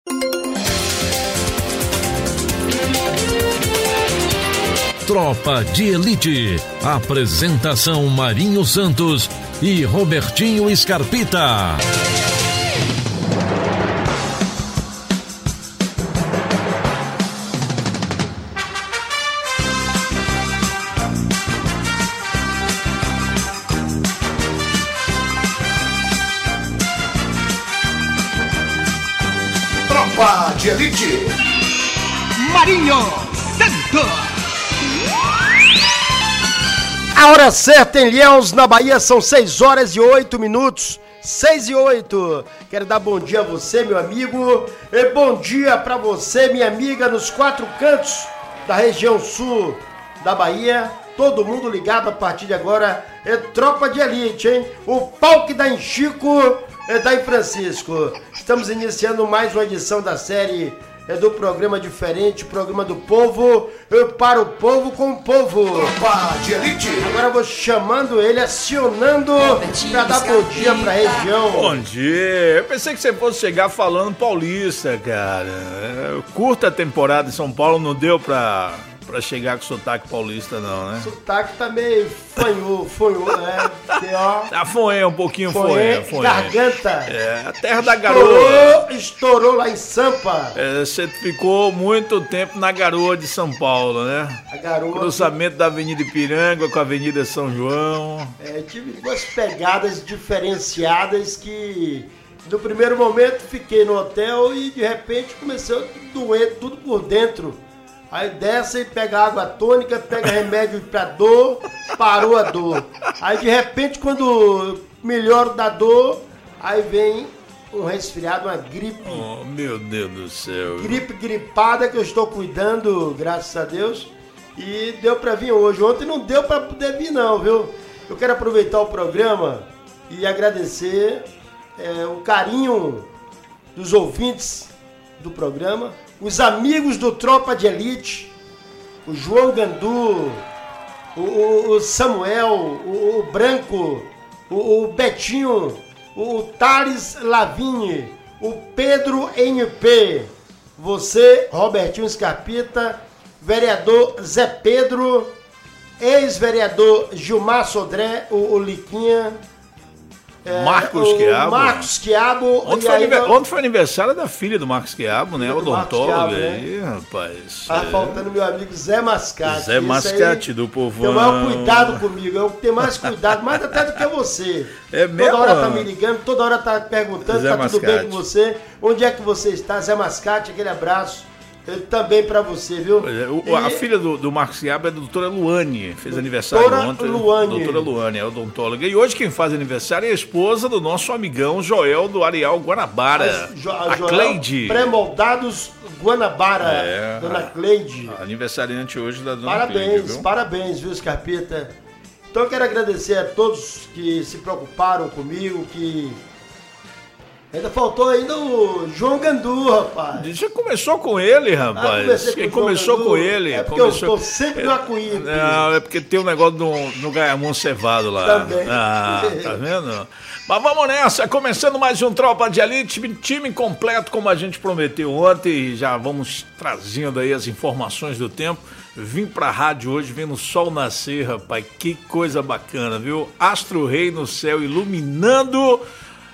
Tropa de Elite. Apresentação Marinho Santos e Robertinho Scarpita. Tropa de Elite. Marinho Santos. A hora certa em Ilhéus, na Bahia, são 6h08. 6h08. Quero dar bom dia a você, meu amigo. E bom dia pra você, minha amiga, nos 4 cantos da região sul da Bahia. Todo mundo ligado a partir de agora. É Tropa de Elite, hein? O pau que dá em Chico é dá em Francisco. Estamos iniciando mais uma edição da série do programa diferente, programa do povo, para o povo com o povo. Tropa de Elite. Agora eu vou chamando ele, acionando para dar bom dia pra região. Bom dia. Eu pensei que você fosse chegar falando paulista, cara. Curta a temporada em São Paulo, não deu pra chegar com sotaque paulista, não, né? Sotaque tá meio fanhou, né? Tá foé, um pouquinho foé. Garganta. É, a terra da garoa. Estourou lá em Sampa. Você ficou muito tempo na garoa de São Paulo, né? A garoa. Cruzamento da Avenida Ipiranga com a Avenida São João. Tive duas pegadas diferenciadas que, no primeiro momento, fiquei no hotel e, de repente, começou a doer tudo por dentro. Aí desce e pega água tônica, pega remédio pra dor, parou a dor. Aí de repente, quando melhora da dor, aí vem um resfriado, uma gripe. Oh, meu Deus do céu. Gripada que eu estou cuidando, graças a Deus. E deu pra vir hoje. Ontem não deu pra poder vir não, viu? Eu quero aproveitar o programa e agradecer o carinho dos ouvintes do programa. Os amigos do Tropa de Elite, o João Gandu, o Samuel, o Branco, o Betinho, o Thales Lavigne, o Pedro NP, você, Robertinho Scarpita, vereador Zé Pedro, ex-vereador Gilmar Sodré, o Liquinha, Marcos Quiabo. Marcos Quiabo. Ontem foi aniversário da filha do Marcos Quiabo, né? Odontólogo aí, rapaz. Tá faltando meu amigo Zé Mascate. Zé Mascate do Povão. Tem o maior cuidado comigo, eu tenho mais cuidado, mais até do que você. É mesmo? Toda hora tá me ligando, toda hora tá perguntando, Zé tá Mascate. tudo bem com você? Onde é que você está? Zé Mascate, aquele abraço. Também pra você, viu? A filha do Marcos Quiabo é a doutora Luane, fez aniversário ontem. Doutora Luane, é odontóloga. E hoje quem faz aniversário é a esposa do nosso amigão Joel do Areal Guanabara, a Cleide. Pré-moldados Guanabara, dona Cleide. Aniversariante hoje da dona Cleide, viu? Parabéns, viu, Scarpita? Então eu quero agradecer a todos que se preocuparam comigo, que... Ainda faltou ainda o João Gandu, rapaz. Já começou com ele, rapaz. Quem começou com ele? É porque eu estou sempre no Acuípe. Não, é porque tem um negócio no Gaiamon cevado lá. Também. Tá vendo? Mas vamos nessa, começando mais um Tropa de Elite, time completo como a gente prometeu ontem. Já vamos trazendo aí as informações do tempo. Vim pra rádio hoje vendo o sol nascer, rapaz. Que coisa bacana, viu? Astro Rei no céu iluminando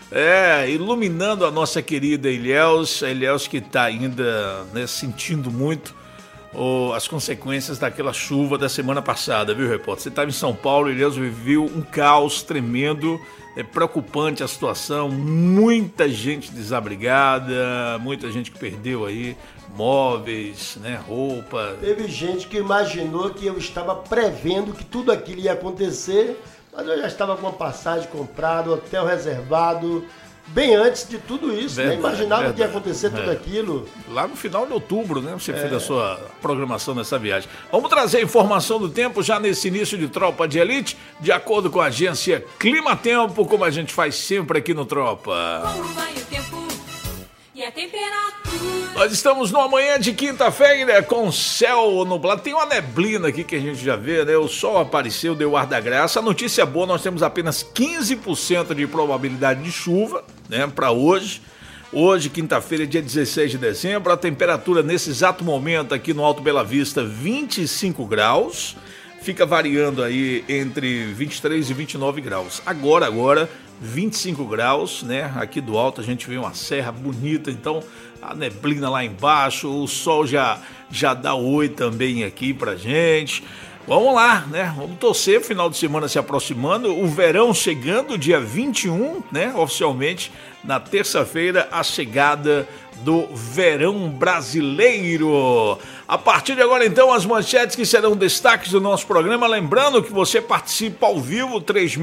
a nossa querida Ilhéus, a Ilhéus que está ainda sentindo muito as consequências daquela chuva da semana passada, viu, repórter? Você estava em São Paulo, Ilhéus viveu um caos tremendo, é preocupante a situação, muita gente desabrigada, muita gente que perdeu aí móveis, né, roupa. Teve gente que imaginou que eu estava prevendo que tudo aquilo ia acontecer, mas eu já estava com uma passagem comprada, hotel reservado, bem antes de tudo isso, verdade, né? Imaginava que ia acontecer tudo aquilo. Lá no final de outubro, né? Você fez a sua programação nessa viagem. Vamos trazer a informação do tempo já nesse início de Tropa de Elite, de acordo com a agência Climatempo, como a gente faz sempre aqui no Tropa. Como vai o tempo e a temperatura? Nós estamos numa manhã de quinta-feira com céu nublado. Tem uma neblina aqui que a gente já vê, né? O sol apareceu, deu ar da graça. A notícia boa, nós temos apenas 15% de probabilidade de chuva, né? Para hoje. Hoje, quinta-feira, dia 16 de dezembro, a temperatura nesse exato momento aqui no Alto Bela Vista, 25 graus. Fica variando aí entre 23 e 29 graus. Agora, 25 graus, né? Aqui do alto a gente vê uma serra bonita, então a neblina lá embaixo, o sol já dá oi também aqui pra gente. Vamos lá, né? Vamos torcer, final de semana se aproximando, o verão chegando, dia 21, né? Oficialmente, na terça-feira, a chegada do verão brasileiro. A partir de agora, então, as manchetes que serão destaques do nosso programa. Lembrando que você participa ao vivo,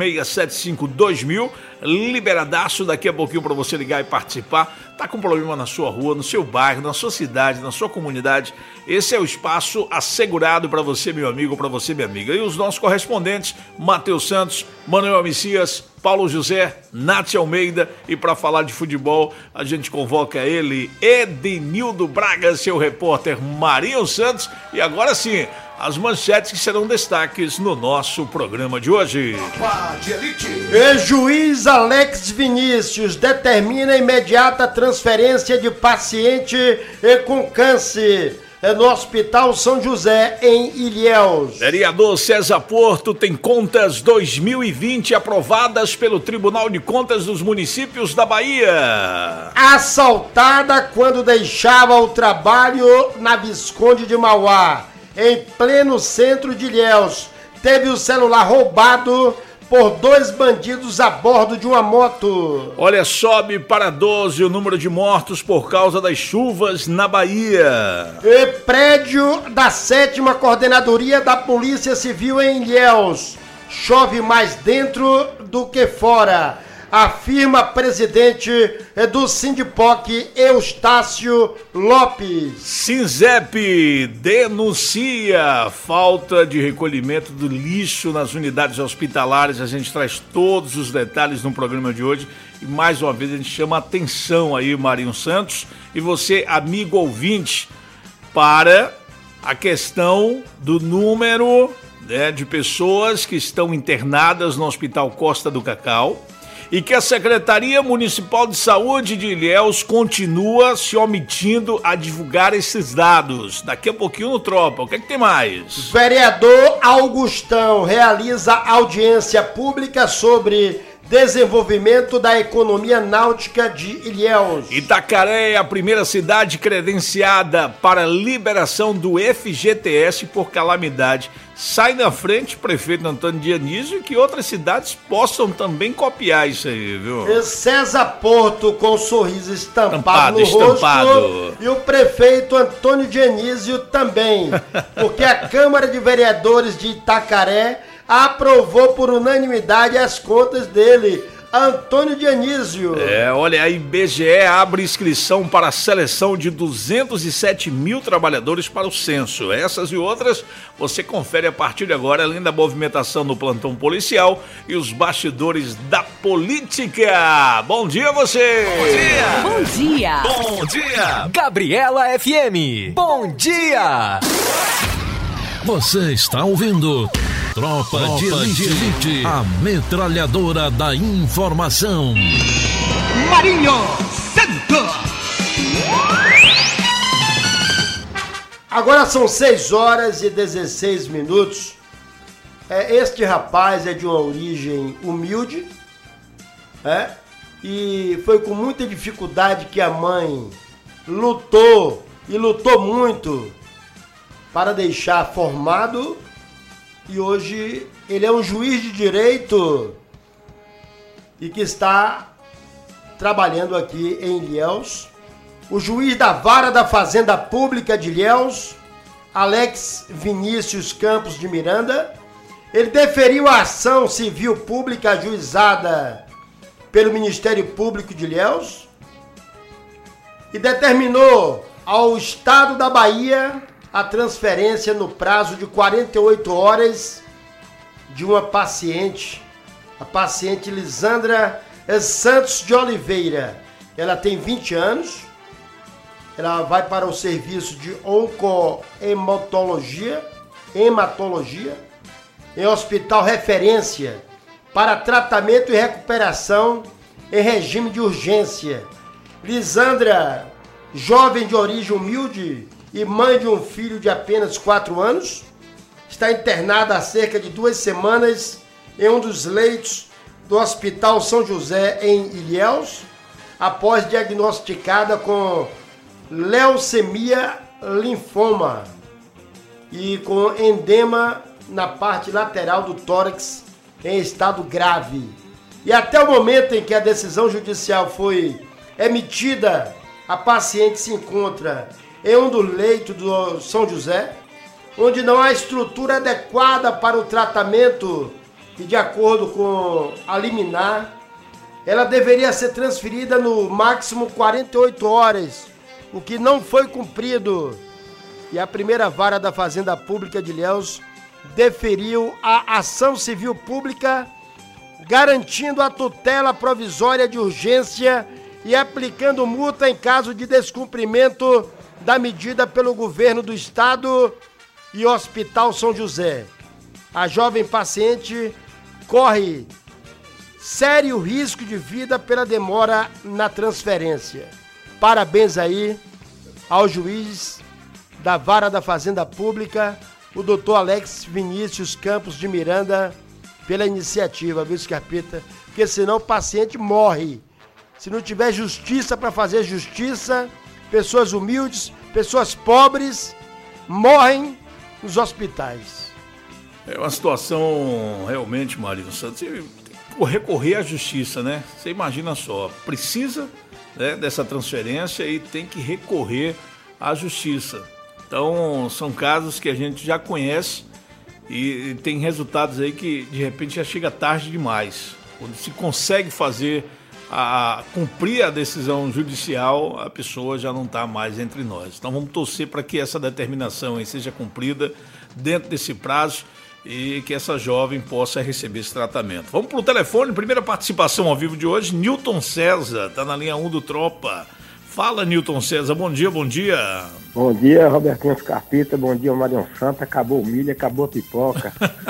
3675-2000, liberadaço daqui a pouquinho para você ligar e participar. Tá com problema na sua rua, no seu bairro, na sua cidade, na sua comunidade? Esse é o espaço assegurado para você, meu amigo, para você, minha amiga. E os nossos correspondentes, Matheus Santos, Manuel Messias, Paulo José, Nath Almeida, e para falar de futebol, a gente convoca ele, Edenildo Braga, seu repórter Marinho Santos, e agora sim, as manchetes que serão destaques no nosso programa de hoje. Tropa de Elite. E juiz Alex Vinícius determina imediata transferência de paciente com câncer no Hospital São José, em Ilhéus. Vereador César Porto tem contas 2020 aprovadas pelo Tribunal de Contas dos Municípios da Bahia. Assaltada quando deixava o trabalho na Visconde de Mauá, em pleno centro de Ilhéus. Teve o celular roubado por 2 bandidos a bordo de uma moto. Olha, sobe para 12 o número de mortos por causa das chuvas na Bahia. E prédio da 7ª Coordenadoria da Polícia Civil em Ilhéus. Chove mais dentro do que fora, afirma presidente do Sindipoc, Eustácio Lopes. Sinzep denuncia falta de recolhimento do lixo nas unidades hospitalares. A gente traz todos os detalhes no programa de hoje. E mais uma vez a gente chama a atenção aí, Marinho Santos, e você, amigo ouvinte, para a questão do número, né, de pessoas que estão internadas no Hospital Costa do Cacau, e que a Secretaria Municipal de Saúde de Ilhéus continua se omitindo a divulgar esses dados. Daqui a pouquinho no Tropa, o que é que tem mais? Vereador Augustão realiza audiência pública sobre desenvolvimento da economia náutica de Ilhéus. Itacaré é a primeira cidade credenciada para liberação do FGTS por calamidade. Sai na frente, prefeito Antônio Dionísio, que outras cidades possam também copiar isso aí, viu? E César Porto com sorriso estampado no rosto, e o prefeito Antônio Dionísio também, porque a Câmara de Vereadores de Itacaré aprovou por unanimidade as contas dele, Antônio Dionísio. Olha, a IBGE abre inscrição para a seleção de 207 mil trabalhadores para o censo. Essas e outras você confere a partir de agora, além da movimentação no plantão policial e os bastidores da política. Bom dia a você! Bom dia! Bom dia! Gabriela FM. Bom dia! Você está ouvindo Tropa de Elite, a metralhadora da informação. Marinho Santos. Agora são 6h16. Este rapaz é de uma origem humilde, e foi com muita dificuldade que a mãe lutou muito para deixar formado, e hoje ele é um juiz de direito e que está trabalhando aqui em Ilhéus. O juiz da Vara da Fazenda Pública de Ilhéus, Alex Vinícius Campos de Miranda, ele deferiu a ação civil pública ajuizada pelo Ministério Público de Ilhéus e determinou ao Estado da Bahia a transferência no prazo de 48 horas de uma paciente, a paciente Lisandra Santos de Oliveira. Ela tem 20 anos, ela vai para o serviço de oncohematologia, em hospital referência para tratamento e recuperação em regime de urgência. Lisandra, jovem de origem humilde e mãe de um filho de apenas 4 anos, está internada há cerca de 2 semanas em um dos leitos do Hospital São José, em Ilhéus, após diagnosticada com leucemia linfoma e com edema na parte lateral do tórax em estado grave. E até o momento em que a decisão judicial foi emitida, a paciente se encontra em um dos leitos do São José, onde não há estrutura adequada para o tratamento e, de acordo com a liminar, ela deveria ser transferida no máximo 48 horas, o que não foi cumprido. E a primeira vara da Fazenda Pública de Ilhéus deferiu a ação civil pública, garantindo a tutela provisória de urgência e aplicando multa em caso de descumprimento da medida pelo governo do estado e Hospital São José. A jovem paciente corre sério risco de vida pela demora na transferência. Parabéns aí ao juiz da Vara da Fazenda Pública, o doutor Alex Vinícius Campos de Miranda, pela iniciativa, viu, Scarpeta? Porque senão o paciente morre. Se não tiver justiça para fazer justiça, pessoas humildes, pessoas pobres, morrem nos hospitais. É uma situação realmente, Marinho Santos, recorrer à justiça, né? Você imagina só, precisa, né, dessa transferência e tem que recorrer à justiça. Então, são casos que a gente já conhece e tem resultados aí que, de repente, já chega tarde demais. Quando se consegue cumprir a decisão judicial, a pessoa já não está mais entre nós. Então, vamos torcer para que essa determinação aí seja cumprida dentro desse prazo e que essa jovem possa receber esse tratamento. Vamos para o telefone, primeira participação ao vivo de hoje, Newton César, está na linha 1 do Tropa. Fala, Newton César, bom dia, bom dia. Bom dia, Robertinho Scarpeta, bom dia, Marião Santa, acabou o milho, acabou a pipoca.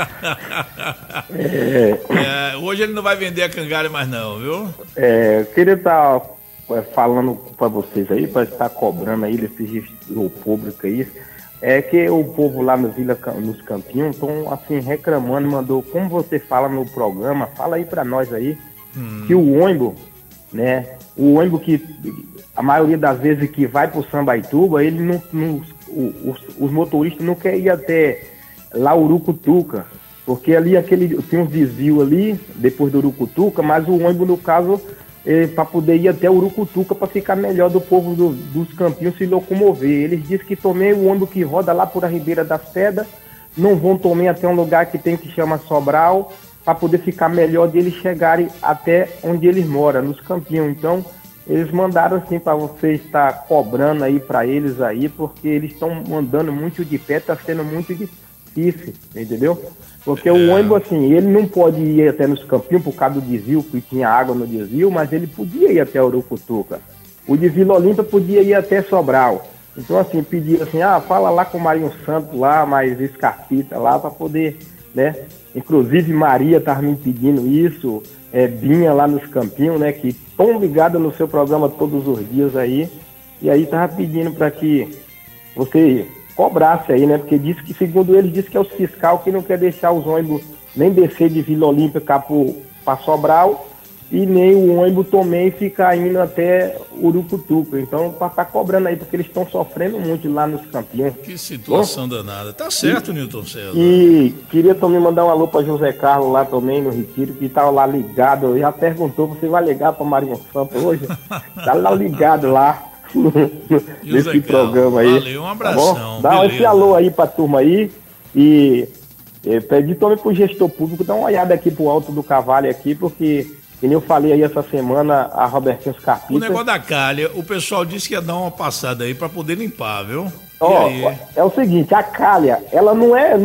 Hoje ele não vai vender a cangalha mais não, viu? Eu queria estar falando para vocês aí, para estar cobrando aí desse registro público aí, que o povo lá nos campinhos estão assim reclamando, mandou, como você fala no programa, fala aí para nós aí, que o ônibus, né, o ônibus que a maioria das vezes que vai para o Sambaituba, ele os motoristas não querem ir até lá Urucutuca, porque ali tem uns desvios ali, depois do Urucutuca, mas o ônibus, no caso, para poder ir até Urucutuca, para ficar melhor do povo dos campinhos se locomover. Eles dizem que tomei o ônibus que roda lá por a Ribeira das Pedras, não vão tomar até um lugar que tem que chama Sobral, para poder ficar melhor deles chegarem até onde eles moram, nos campinhos. Então, eles mandaram assim para você estar cobrando aí para eles aí, porque eles estão mandando muito de pé, está sendo muito difícil, entendeu? Porque o ônibus, assim, ele não pode ir até nos campinhos por causa do desvio, que tinha água no desvio, mas ele podia ir até Urucutuca. O de Vila Olímpia podia ir até Sobral. Então, assim, pediram assim, fala lá com o Marinho Santos lá, mais Scarpeta lá, para poder, né? Inclusive Maria estava me pedindo isso, Binha lá nos campinhos, né? Que estão ligados no seu programa todos os dias aí. E aí estava pedindo para que você cobrasse aí, né? Porque disse que, segundo ele, disse que é o fiscal que não quer deixar os ônibus nem descer de Vila Olímpia para Sobral e nem o ônibus também ficar indo até Urucutuca. Então, para estar cobrando aí, porque eles estão sofrendo muito lá nos campinhos. Que situação danada. Tá certo, Newton César. E queria também mandar um alô para José Carlos lá também, no Retiro, que estava lá ligado. Já perguntou, você vai ligar para Marinho Santos hoje? Tá lá ligado lá. Nesse programa aí. Valeu, um abração. Tá, dá esse alô aí pra turma aí e pedi também pro gestor público dar uma olhada aqui pro Alto do Cavalo aqui, porque, como eu falei aí essa semana, a Robertinho Scarpeta... O negócio da calha, o pessoal disse que ia dar uma passada aí pra poder limpar, viu? É o seguinte, a calha, ela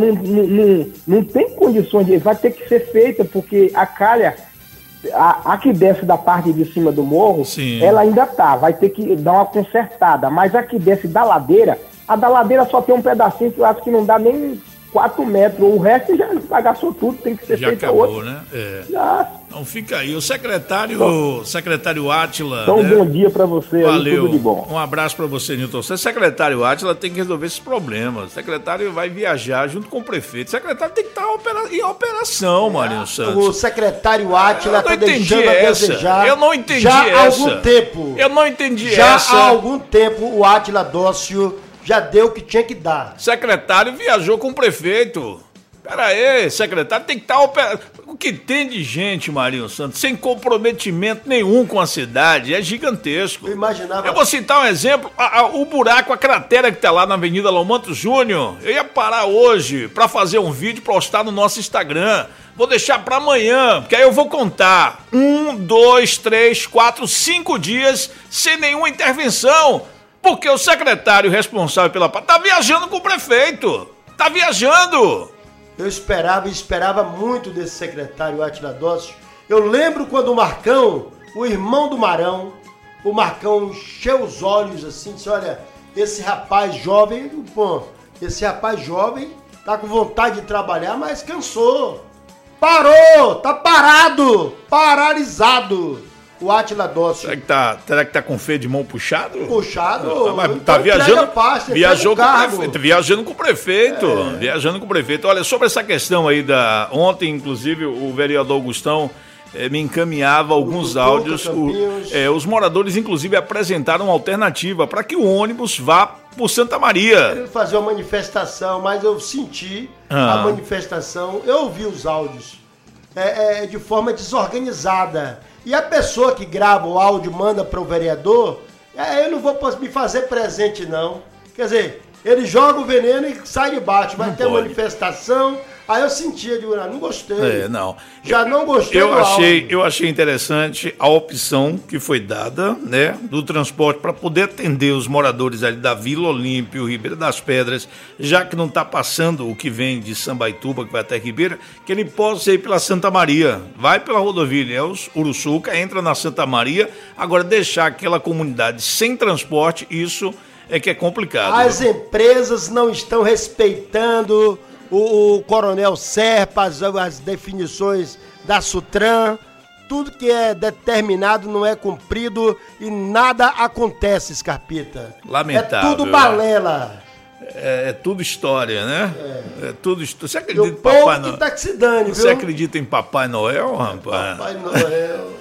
não tem condições de... Vai ter que ser feita, porque a calha... A que desce da parte de cima do morro, sim, ela ainda vai ter que dar uma consertada, mas a que desce da ladeira, a da ladeira só tem um pedacinho que eu acho que não dá nem 4 metros. O resto já bagaçou tudo, tem que ser já feito acabou, outro. né? Já. Então fica aí. O secretário Átila. Então, né? bom dia pra você. Valeu. Tudo de bom. Um abraço pra você, Nilton. O secretário Átila tem que resolver esses problemas. O secretário vai viajar junto com o prefeito. O secretário tem que estar em operação, Marinho Santos. O secretário Átila está deixando essa. a desejar. Eu não entendi já essa. Há algum tempo. Eu não entendi já essa. Há algum tempo o Átila Dócio já deu o que tinha que dar. Secretário viajou com o prefeito. Pera aí, secretário tem que estar operando. O que tem de gente, Marinho Santos, sem comprometimento nenhum com a cidade, é gigantesco. Eu imaginava. Eu vou citar um exemplo, o buraco, a cratera que tá lá na Avenida Lomanto Júnior. Eu ia parar hoje pra fazer um vídeo pra postar no nosso Instagram. Vou deixar pra amanhã, porque aí eu vou contar 1, 2, 3, 4, 5 dias sem nenhuma intervenção. Porque o secretário responsável pela... tá viajando com o prefeito. Tá viajando. Eu esperava muito desse secretário Átila Dócio. Eu lembro quando o Marcão, o irmão do Marão, o Marcão encheu os olhos assim, disse, olha, esse rapaz jovem, pô, tá com vontade de trabalhar, mas cansou. Parou, tá parado, paralisado. O Átila Dócio. Será que tá com feio de mão puxado? Puxado? Mas tá viajando. Pasta, viajando com o prefeito. Viajando com o prefeito. Olha, sobre essa questão aí ontem, inclusive, o vereador Augustão me encaminhava alguns áudios. Os moradores, inclusive, apresentaram uma alternativa para que o ônibus vá por Santa Maria. Queria fazer uma manifestação, mas eu senti a manifestação, eu ouvi os áudios de forma desorganizada. E a pessoa que grava o áudio manda para o vereador, eu não vou me fazer presente, não. Quer dizer, ele joga o veneno e sai de baixo. Vai ter manifestação. Aí eu sentia, não gostei. Não. Já não gostei Eu achei interessante a opção que foi dada, né, do transporte para poder atender os moradores ali da Vila Olímpio, Ribeira das Pedras, já que não está passando o que vem de Sambaituba, que vai até Ribeira, que ele possa ir pela Santa Maria. Vai pela rodovia Ilhéus, Uruçuca, entra na Santa Maria. Agora, deixar aquela comunidade sem transporte, isso é que é complicado. As empresas não estão respeitando o Coronel Serpa, as definições da Sutran, tudo que é determinado não é cumprido e nada acontece, Scarpita. Lamentável. É tudo balela. É tudo história, né? É tudo história. Você acredita em Papai Noel? Tá que se dane, viu? Você acredita em Papai Noel, rapaz? Papai Noel.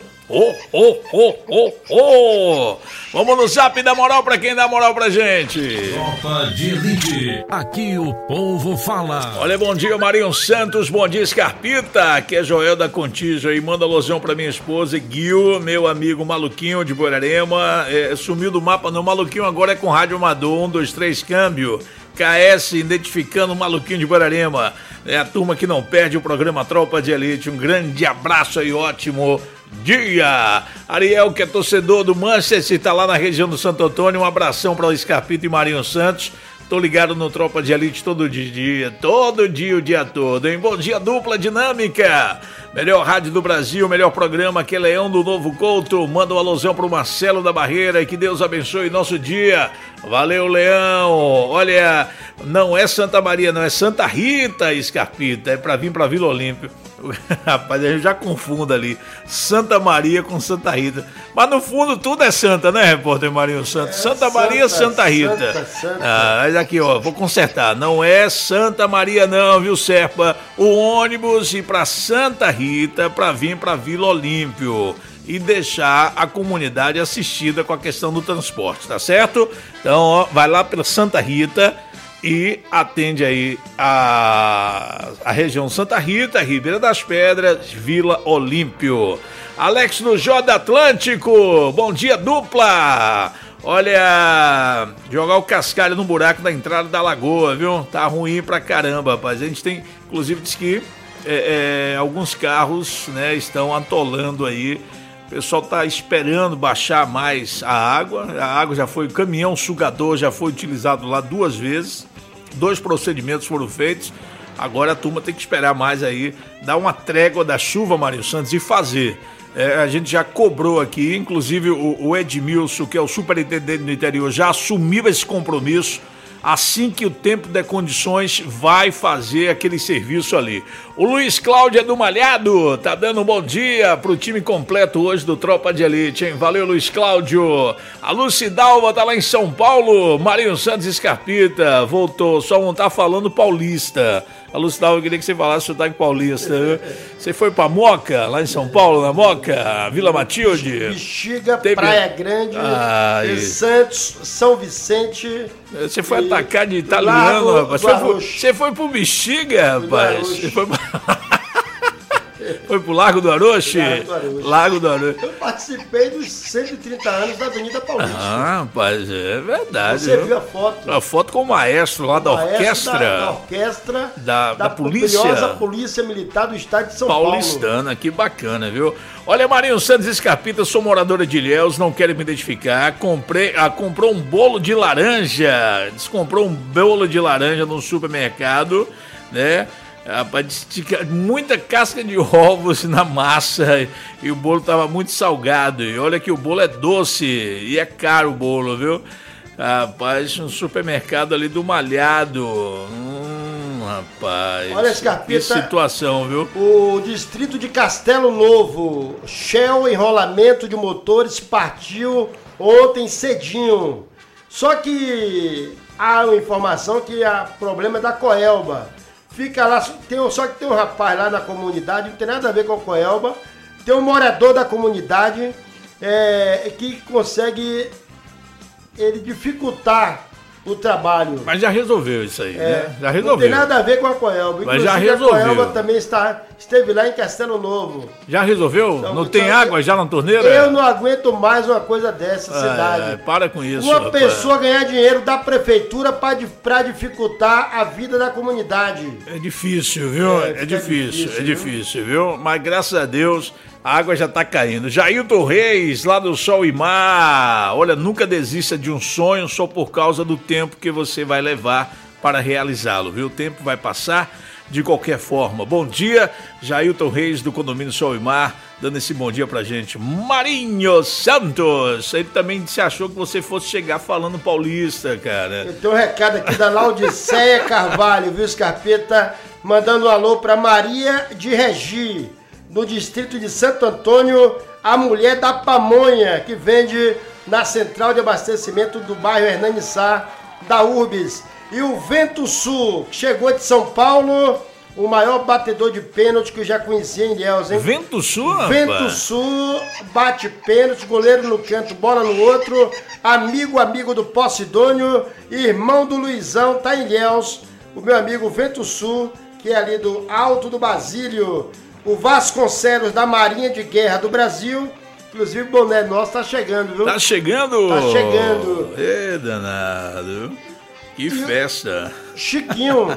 Vamos no zap da moral pra quem dá moral pra gente. Tropa de Elite. Aqui o povo fala. Olha, bom dia, Marinho Santos. Bom dia, Scarpita. Aqui é Joel da Contígio aí. Manda alusão pra minha esposa, Guil, meu amigo Maluquinho de Borarema. Sumiu do mapa no Maluquinho, agora é com Rádio Amador. 1, 2, 3, câmbio. KS identificando o Maluquinho de Borarema. É a turma que não perde o programa Tropa de Elite. Um grande abraço aí, ótimo dia. Ariel, que é torcedor do Manchester, tá lá na região do Santo Antônio. Um abração para o Scarpito e Marinho Santos. Tô ligado no Tropa de Elite todo dia, o dia todo, hein? Bom dia, dupla dinâmica. Melhor rádio do Brasil, melhor programa, que é Leão do Novo Couto. Manda um alusão pro Marcelo da Barreira e que Deus abençoe nosso dia. Valeu, Leão. Olha, não é Santa Maria, não é Santa Rita, Scarpita. É pra vir pra Vila Olímpio. Rapaz, a gente já confunda ali Santa Maria com Santa Rita. Mas no fundo tudo é Santa, né, repórter Marinho Santos? Santa Maria, Santa Rita. Mas aqui, ó, vou consertar. Não é Santa Maria não, viu, Serpa? O ônibus ir pra Santa Rita pra vir pra Vila Olímpio e deixar a comunidade assistida com a questão do transporte, tá certo? Então, ó, vai lá pela Santa Rita e atende aí a região Santa Rita, Ribeira das Pedras, Vila Olímpio. Alex do Joda Atlântico, bom dia, dupla. Olha, jogar o cascalho no buraco da entrada da lagoa, viu? Tá ruim pra caramba, rapaz. A gente tem, inclusive, diz que alguns carros, né, estão atolando aí. O pessoal tá esperando baixar mais a água já foi, o caminhão sugador já foi utilizado lá 2 vezes, 2 procedimentos foram feitos, agora a turma tem que esperar mais aí, dar uma trégua da chuva, Mário Santos, e fazer. A gente já cobrou aqui, inclusive o Edmilson, que é o superintendente do interior, já assumiu esse compromisso. assim que o tempo der condições, vai fazer aquele serviço ali. O Luiz Cláudio é do Malhado, tá dando um bom dia pro time completo hoje do Tropa de Elite, hein? Valeu, Luiz Cláudio. A Lucidalva tá lá em São Paulo, Marinho Santos Escarpita, voltou, só não tá falando paulista. A Lucidalva, eu queria que você falasse sotaque paulista, viu? Você foi pra Moca, lá em São Paulo, na Moca, Vila Matilde? Bexiga, Praia Grande, Santos, São Vicente. Você foi atacar de italiano, rapaz. Você foi pro Bexiga, rapaz? Você foi Foi pro Lago do Aroche? Lago do Aroche. Eu participei dos 130 anos da Avenida Paulista. Ah, rapaz, é verdade. Você viu a foto? A foto com o maestro lá da orquestra. Da orquestra da polícia. Polícia Militar do Estado de São Paulo. Paulistana, que bacana, viu? Olha, Marinho Santos Escarpita, sou moradora de Ilhéus, não quero me identificar. Comprou um bolo de laranja. Descomprou um bolo de laranja no supermercado, né? Rapaz, muita casca de ovos na massa e o bolo tava muito salgado. E olha que o bolo é doce e é caro o bolo, viu? Rapaz, um supermercado ali do Malhado. Rapaz. Olha, Escarpita, que situação, viu? O distrito de Castelo Novo, Shell Enrolamento de Motores partiu ontem cedinho. Só que há uma informação que o problema é da Coelba. Fica lá, só que tem um rapaz lá na comunidade, não tem nada a ver com a Coelba, tem um morador da comunidade que consegue dificultar o trabalho. Mas já resolveu isso aí, né? Já resolveu. Não tem nada a ver com a Coelba. Mas já resolveu. A Coelba também esteve lá em Castelo Novo. Já resolveu? Não tem água já na torneira? Eu não aguento mais uma coisa dessa, cidade. Para com isso, Uma pessoa ganhar dinheiro da prefeitura para dificultar a vida da comunidade. É difícil, viu? É difícil, viu? Mas graças a Deus a água já tá caindo. Jailton Reis, lá do Sol e Mar. Olha, nunca desista de um sonho só por causa do tempo que você vai levar para realizá-lo, viu? O tempo vai passar de qualquer forma. Bom dia, Jailton Reis do Condomínio Sol e Mar, dando esse bom dia pra gente. Marinho Santos, ele também se achou que você fosse chegar falando paulista, cara. Eu tenho um recado aqui da Laudiceia Carvalho, viu, Escarpeta? Mandando um alô pra Maria de Regi, no distrito de Santo Antônio, a mulher da pamonha, que vende na central de abastecimento do bairro Hernani Sá, da Urbis. E o Vento Sul, que chegou de São Paulo, o maior batedor de pênalti que eu já conheci em Ilhéus, hein? Vento Sul, rapaz? Vento Sul, bate pênalti, goleiro no canto, bola no outro, amigo do Posidônio, irmão do Luizão, tá em Ilhéus, o meu amigo Vento Sul, que é ali do Alto do Basílio. O Vasconcelos da Marinha de Guerra do Brasil, inclusive o boné nosso tá chegando, viu? Tá chegando? Tá chegando. Ê, danado. Que festa. Chiquinho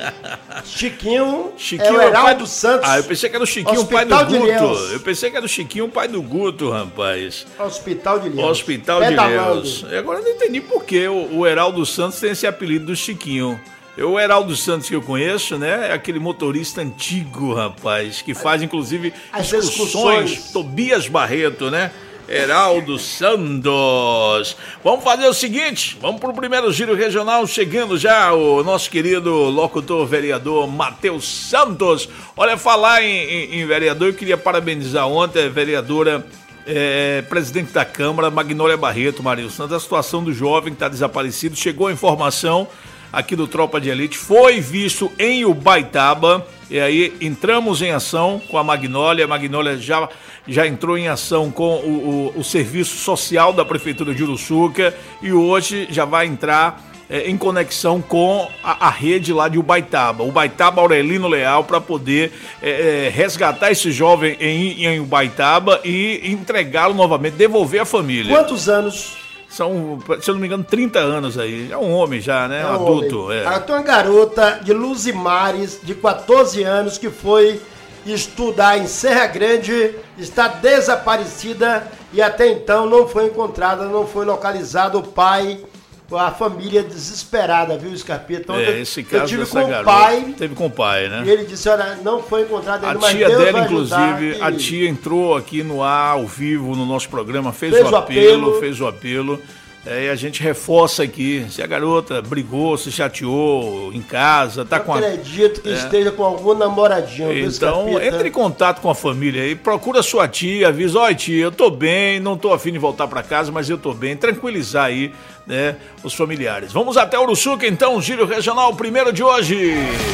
é o Heraldo Santos. Eu pensei que era o Chiquinho, o pai do Guto. Eu pensei que era o Chiquinho, o pai do Guto, rapaz. Hospital de Ilhéus. Hospital de Ilhéus. Agora eu não entendi por que o Heraldo Santos tem esse apelido do Chiquinho. O Heraldo Santos que eu conheço, né, é aquele motorista antigo, rapaz, que faz inclusive excursões. Tobias Barreto, né? Heraldo Santos. Vamos fazer o seguinte, vamos pro primeiro giro regional, chegando já o nosso querido locutor vereador Matheus Santos. Olha, falar em vereador, eu queria parabenizar ontem a vereadora presidente da Câmara, Magnólia Barreto, Marinho Santos, a situação do jovem que está desaparecido. Chegou a informação aqui do Tropa de Elite, foi visto em Ubaitaba, e aí entramos em ação com a Magnólia já entrou em ação com o Serviço Social da Prefeitura de Uruçuca, e hoje já vai entrar em conexão com a rede lá de Ubaitaba Aurelino Leal, para poder resgatar esse jovem em Ubaitaba e entregá-lo novamente, devolver à família. Quantos anos? São, se eu não me engano, 30 anos aí. É um homem já, né? Um adulto. Tem uma garota de Luzimares, de 14 anos, que foi estudar em Serra Grande, está desaparecida e até então não foi encontrada, não foi localizado o pai, a família desesperada, viu, Escarpeta? Então, esse caso eu tive dessa com garota, o pai. Teve com o pai, né? E ele disse, olha, não foi encontrado ainda, mas Deus vai ajudar. A tia dela, inclusive, a tia entrou aqui no ar, ao vivo, no nosso programa, fez o apelo. E a gente reforça aqui, se a garota brigou, se chateou em casa, tá com a... Acredito que esteja com algum namoradinho. Então, entre em contato com a família aí, procura sua tia, avisa, oi tia, eu tô bem, não tô afim de voltar pra casa, mas eu tô bem, tranquilizar aí, né, os familiares. Vamos até Uruçuca então, Giro Regional, primeiro de hoje.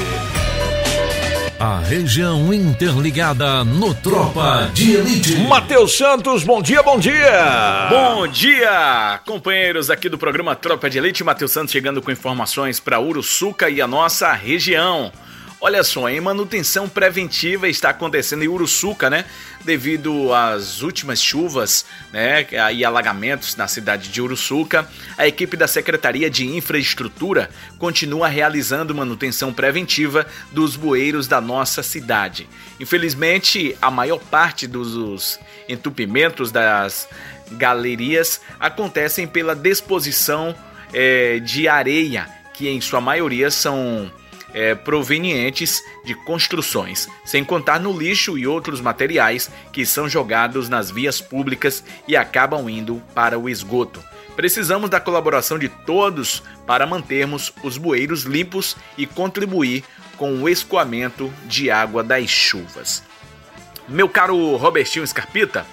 A região interligada no Tropa de Elite. Matheus Santos, bom dia, bom dia! Bom dia, companheiros aqui do programa Tropa de Elite. Matheus Santos chegando com informações para Uruçuca e a nossa região. Olha só, em manutenção preventiva está acontecendo em Uruçuca, né? Devido às últimas chuvas, né, e alagamentos na cidade de Uruçuca, a equipe da Secretaria de Infraestrutura continua realizando manutenção preventiva dos bueiros da nossa cidade. Infelizmente, a maior parte dos entupimentos das galerias acontecem pela disposição de areia, que em sua maioria são provenientes de construções, sem contar no lixo e outros materiais que são jogados nas vias públicas e acabam indo para o esgoto. Precisamos da colaboração de todos para mantermos os bueiros limpos e contribuir com o escoamento de água das chuvas. Meu caro Robertinho Scarpita,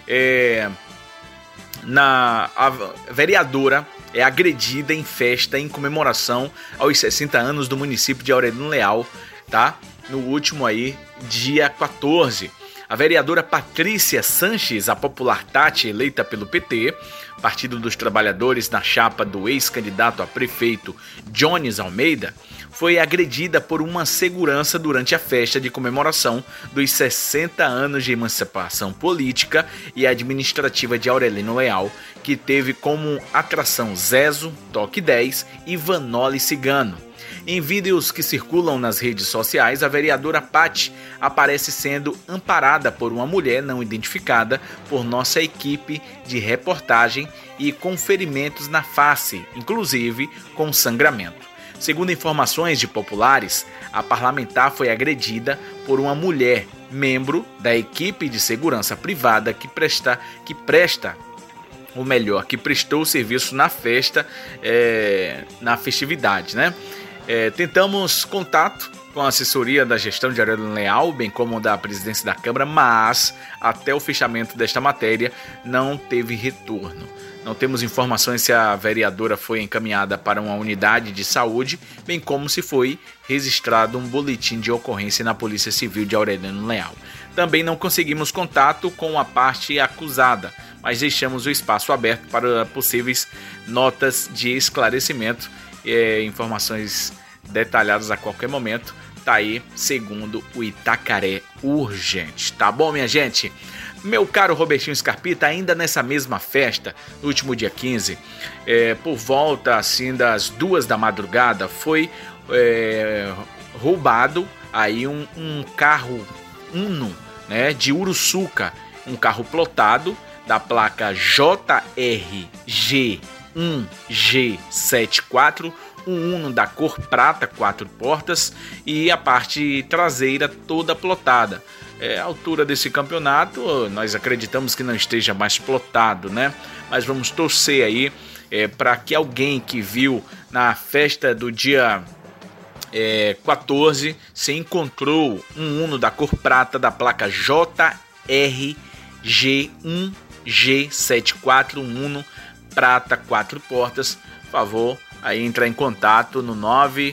a vereadora é agredida em festa em comemoração aos 60 anos do município de Aurelino Leal, tá? No último aí, dia 14. A vereadora Patrícia Sanches, a popular Tati, eleita pelo PT, Partido dos Trabalhadores, na chapa do ex-candidato a prefeito Jones Almeida, foi agredida por uma segurança durante a festa de comemoração dos 60 anos de emancipação política e administrativa de Aurelino Leal, que teve como atração Zezo, Toque 10 e Vanoli Cigano. Em vídeos que circulam nas redes sociais, a vereadora Pati aparece sendo amparada por uma mulher não identificada por nossa equipe de reportagem e com ferimentos na face, inclusive com sangramento. Segundo informações de populares, a parlamentar foi agredida por uma mulher, membro da equipe de segurança privada que prestou serviço na festa, na festividade, né? Tentamos contato com a assessoria da gestão de Aurelino Leal, bem como da presidência da Câmara, mas até o fechamento desta matéria não teve retorno. Não temos informações se a vereadora foi encaminhada para uma unidade de saúde, bem como se foi registrado um boletim de ocorrência na Polícia Civil de Aurelino Leal. Também não conseguimos contato com a parte acusada, mas deixamos o espaço aberto para possíveis notas de esclarecimento e informações detalhadas a qualquer momento. Tá aí, segundo o Itacaré Urgente. Tá bom, minha gente? Meu caro Robertinho Scarpita, ainda nessa mesma festa, no último dia 15, por volta assim das 2 da madrugada, foi roubado aí um carro Uno, né, de Uruçuca, um carro plotado da placa JRG1G74, um Uno da cor prata, 4 portas e a parte traseira toda plotada. A altura desse campeonato, nós acreditamos que não esteja mais plotado, né? Mas vamos torcer aí para que alguém que viu na festa do dia 14 se encontrou um Uno da cor prata da placa JRG1G74, um Uno prata 4 portas. Por favor, aí entrar em contato no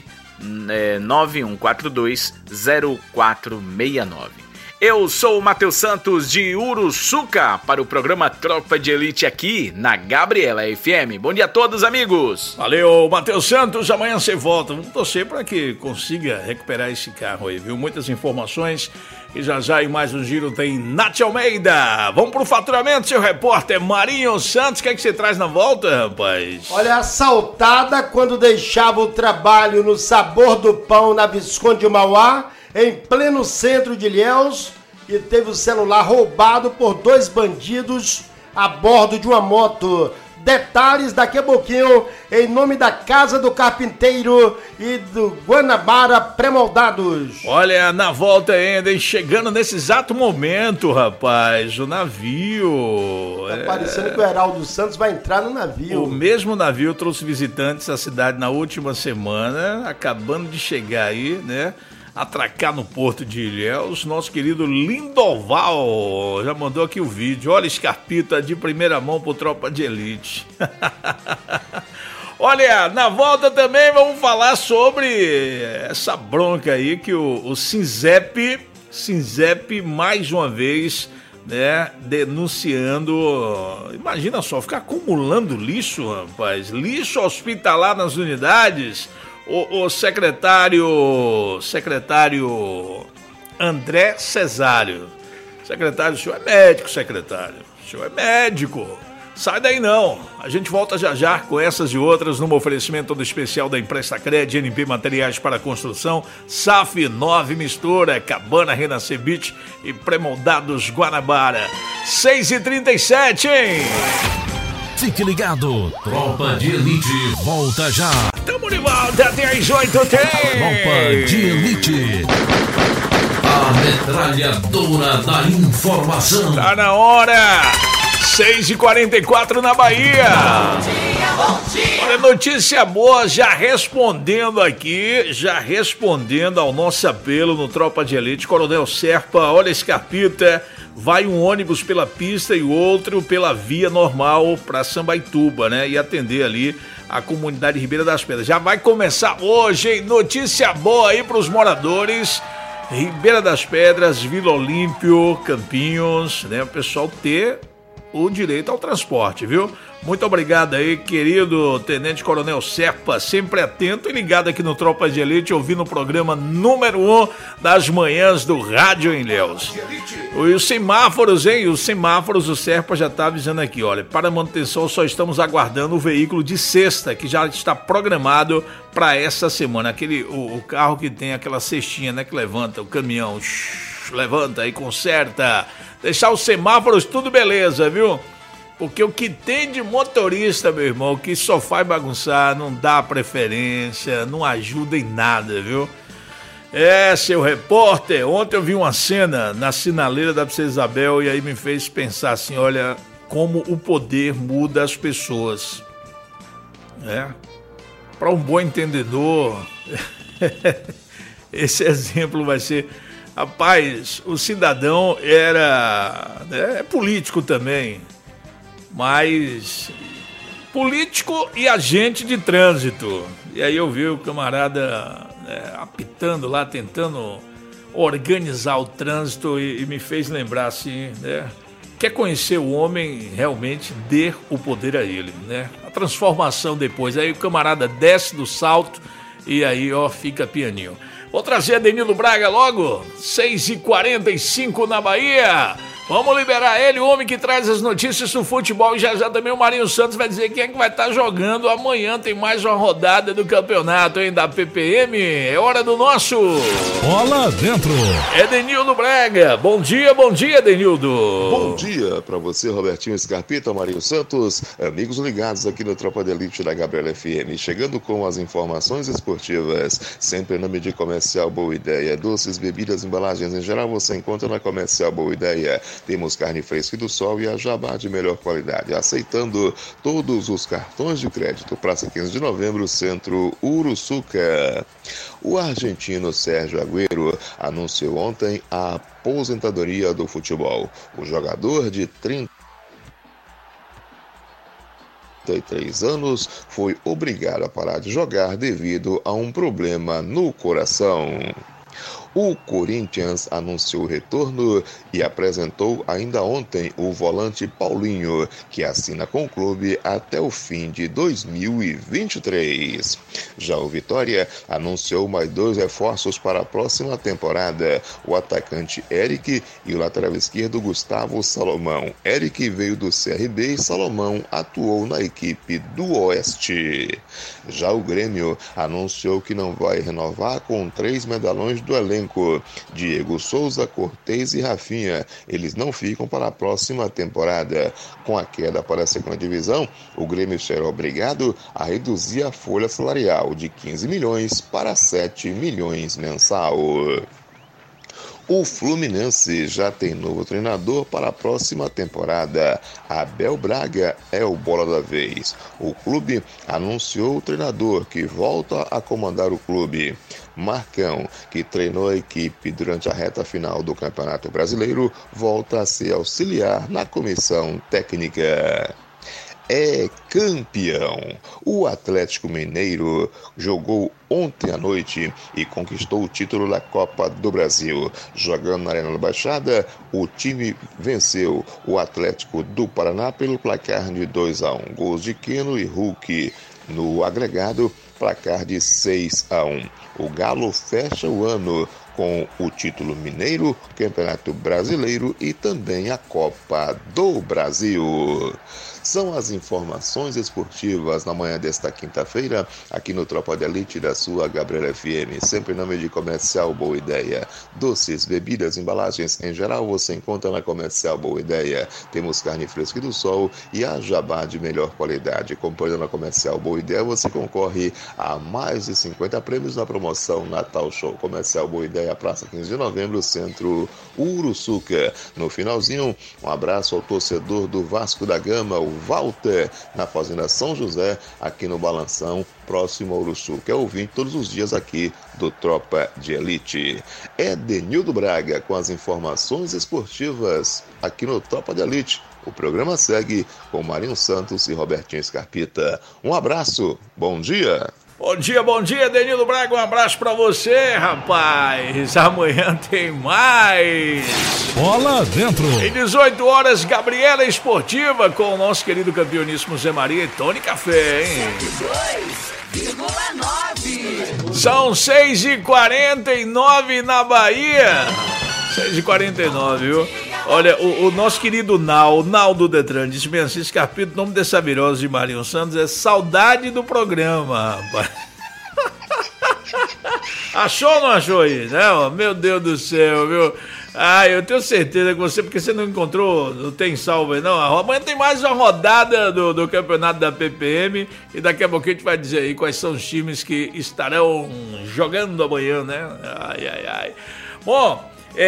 9142-0469. Eu sou o Matheus Santos de Uruçuca para o programa Tropa de Elite aqui na Gabriela FM. Bom dia a todos, amigos. Valeu, Matheus Santos. Amanhã você volta. Vamos torcer para que consiga recuperar esse carro aí, viu? Muitas informações e já em mais um giro tem Nath Almeida. Vamos pro faturamento, seu repórter Marinho Santos. O que é que você traz na volta, rapaz? Olha, assaltada quando deixava o trabalho no Sabor do Pão na Visconde de Mauá, em pleno centro de Ilhéus, e teve o celular roubado por 2 bandidos a bordo de uma moto. detalhes daqui a pouquinho, em nome da Casa do Carpinteiro e do Guanabara Pré-Moldados. Olha, na volta ainda, hein? Chegando nesse exato momento, rapaz, o navio... Tá parecendo que o Heraldo Santos vai entrar no navio. O mesmo navio trouxe visitantes à cidade na última semana, acabando de chegar aí, né? Atracar no Porto de Ilhéus, nosso querido Lindoval já mandou aqui o vídeo. Olha, Scarpita de primeira mão pro Tropa de Elite. Olha, na volta também vamos falar sobre essa bronca aí que o Sinzep mais uma vez, né, denunciando. Imagina só, ficar acumulando lixo, rapaz, lixo hospitalar nas unidades. O secretário André Cesário. Secretário, o senhor é médico, secretário. O senhor é médico. Sai daí não. A gente volta já com essas e outras num oferecimento todo especial da Emprestacred, NP Materiais para Construção, SAF 9 Mistura, Cabana Renascer Beach e Pré-Moldados Guanabara. 6h37, hein? Fique ligado, Tropa de Elite volta já. Tamo de volta, 10h08 tem. Tropa de Elite, a metralhadora da informação. Tá na hora, 6h44 na Bahia. Bom dia. Olha, notícia boa, já respondendo ao nosso apelo no Tropa de Elite, Coronel Serpa, olha, Scarpita, vai um ônibus pela pista e outro pela via normal para Sambaituba, né? E atender ali a comunidade Ribeira das Pedras. Já vai começar hoje, hein? Notícia boa aí para os moradores. Ribeira das Pedras, Vila Olímpio, Campinhos, né? O pessoal ter o direito ao transporte, viu? Muito obrigado aí, querido Tenente Coronel Serpa, sempre atento e ligado aqui no Tropa de Elite, ouvindo o programa número 1 das manhãs do Rádio em Ilhéus. E os semáforos, hein? Os semáforos, o Serpa já tá avisando aqui, olha, para manutenção só estamos aguardando o veículo de sexta, que já está programado para essa semana. O carro que tem aquela cestinha, né, que levanta, o caminhão, levanta e conserta. Deixar os semáforos tudo beleza, viu? Porque o que tem de motorista, meu irmão, que só faz bagunçar, não dá preferência, não ajuda em nada, viu? Seu repórter, ontem eu vi uma cena na sinaleira da Princesa Isabel e aí me fez pensar assim, olha, como o poder muda as pessoas. Para um bom entendedor, esse exemplo vai ser... Rapaz, o cidadão é político também, mas político e agente de trânsito. E aí eu vi o camarada apitando lá, tentando organizar o trânsito e me fez lembrar assim, né? Quer conhecer o homem, realmente dê o poder a ele, né? A transformação depois, aí o camarada desce do salto e aí, ó, fica pianinho. Vou trazer a Denildo Braga logo, 6h45 na Bahia. Vamos liberar ele, o homem que traz as notícias do futebol. E já também o Marinho Santos vai dizer quem é que vai estar jogando. Amanhã tem mais uma rodada do campeonato, hein, da PPM. É hora do nosso... Bola Dentro. É Denildo Braga. Bom dia, Denildo. Bom dia para você, Robertinho Scarpita, Marinho Santos, amigos ligados aqui no Tropa de Elite da Gabriela FM. Chegando com as informações esportivas, sempre em nome de Comercial Boa Ideia. Doces, bebidas, embalagens em geral você encontra na Comercial Boa Ideia. Temos carne fresca do sol e a jabá de melhor qualidade, aceitando todos os cartões de crédito. Praça 15 de Novembro, Centro Uruçuca. O argentino Sérgio Agüero anunciou ontem a aposentadoria do futebol. O jogador de 33 anos foi obrigado a parar de jogar devido a um problema no coração. O Corinthians anunciou o retorno e apresentou ainda ontem o volante Paulinho, que assina com o clube até o fim de 2023. Já o Vitória anunciou mais 2 reforços para a próxima temporada, o atacante Eric e o lateral esquerdo Gustavo Salomão. Eric veio do CRB e Salomão atuou na equipe do Oeste. Já o Grêmio anunciou que não vai renovar com 3 medalhões do elenco elenco. Diego Souza, Cortez e Rafinha, eles não ficam para a próxima temporada. Com a queda para a segunda divisão, o Grêmio será obrigado a reduzir a folha salarial de 15 milhões para 7 milhões mensal. O Fluminense já tem novo treinador para a próxima temporada. Abel Braga é o bola da vez. O clube anunciou o treinador que volta a comandar o clube. Marcão, que treinou a equipe durante a reta final do Campeonato Brasileiro, volta a ser auxiliar na comissão técnica. É campeão. O Atlético Mineiro jogou ontem à noite e conquistou o título da Copa do Brasil. Jogando na Arena da Baixada, o time venceu o Atlético do Paraná pelo placar de 2-1. Gols de Keno e Hulk. No agregado, placar de 6-1. O Galo fecha o ano com o título mineiro, Campeonato Brasileiro e também a Copa do Brasil. São as informações esportivas na manhã desta quinta-feira, aqui no Tropa de Elite da sua Gabriela FM, sempre em nome de Comercial Boa Ideia. Doces, bebidas, embalagens em geral você encontra na Comercial Boa Ideia. Temos carne fresca do sol e a jabá de melhor qualidade. Comprando na Comercial Boa Ideia, você concorre a mais de 50 prêmios na promoção Natal Show. Comercial Boa Ideia, Praça 15 de Novembro, Centro Uruçuca. No finalzinho, um abraço ao torcedor do Vasco da Gama, o Walter, na Fazenda São José, aqui no Balanção, próximo ao Uruçuca. É ouvinte todos os dias aqui do Tropa de Elite. É Denildo Braga com as informações esportivas aqui no Tropa de Elite. O programa segue com Marinho Santos e Robertinho Scarpita. Um abraço, bom dia! Bom dia, Denildo Braga, um abraço pra você, rapaz. Amanhã tem mais. Bola dentro. Em 18 horas, Gabriela Esportiva com o nosso querido campeoníssimo Zé Maria e Tony Café, hein? 102,9. São 6h49 na Bahia. 6h49, viu? Olha, o nosso querido Naldo Detran, disse bem assim, Scarpito, o nome dessa virose de Marinho Santos é saudade do programa, rapaz. Achou ou não achou aí, né? Meu Deus do céu, viu? Ah, eu tenho certeza que você, porque você não encontrou, não tem salvo aí, não. Amanhã tem mais uma rodada do campeonato da PPM e daqui a pouco a gente vai dizer aí quais são os times que estarão jogando amanhã, né? Ai. Bom,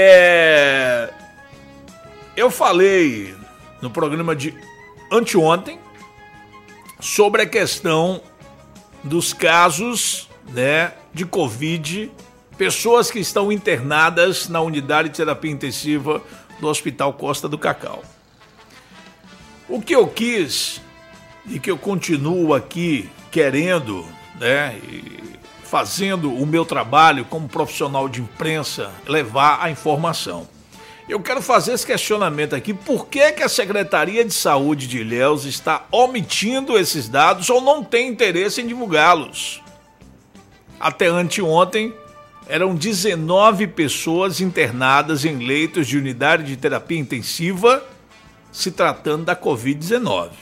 eu falei no programa de anteontem sobre a questão dos casos, né, de Covid, pessoas que estão internadas na unidade de terapia intensiva do Hospital Costa do Cacau. O que eu quis e que eu continuo aqui querendo, né, e fazendo o meu trabalho como profissional de imprensa, levar a informação. Eu quero fazer esse questionamento aqui, por que a Secretaria de Saúde de Ilhéus está omitindo esses dados ou não tem interesse em divulgá-los? Até anteontem, eram 19 pessoas internadas em leitos de unidade de terapia intensiva, se tratando da Covid-19.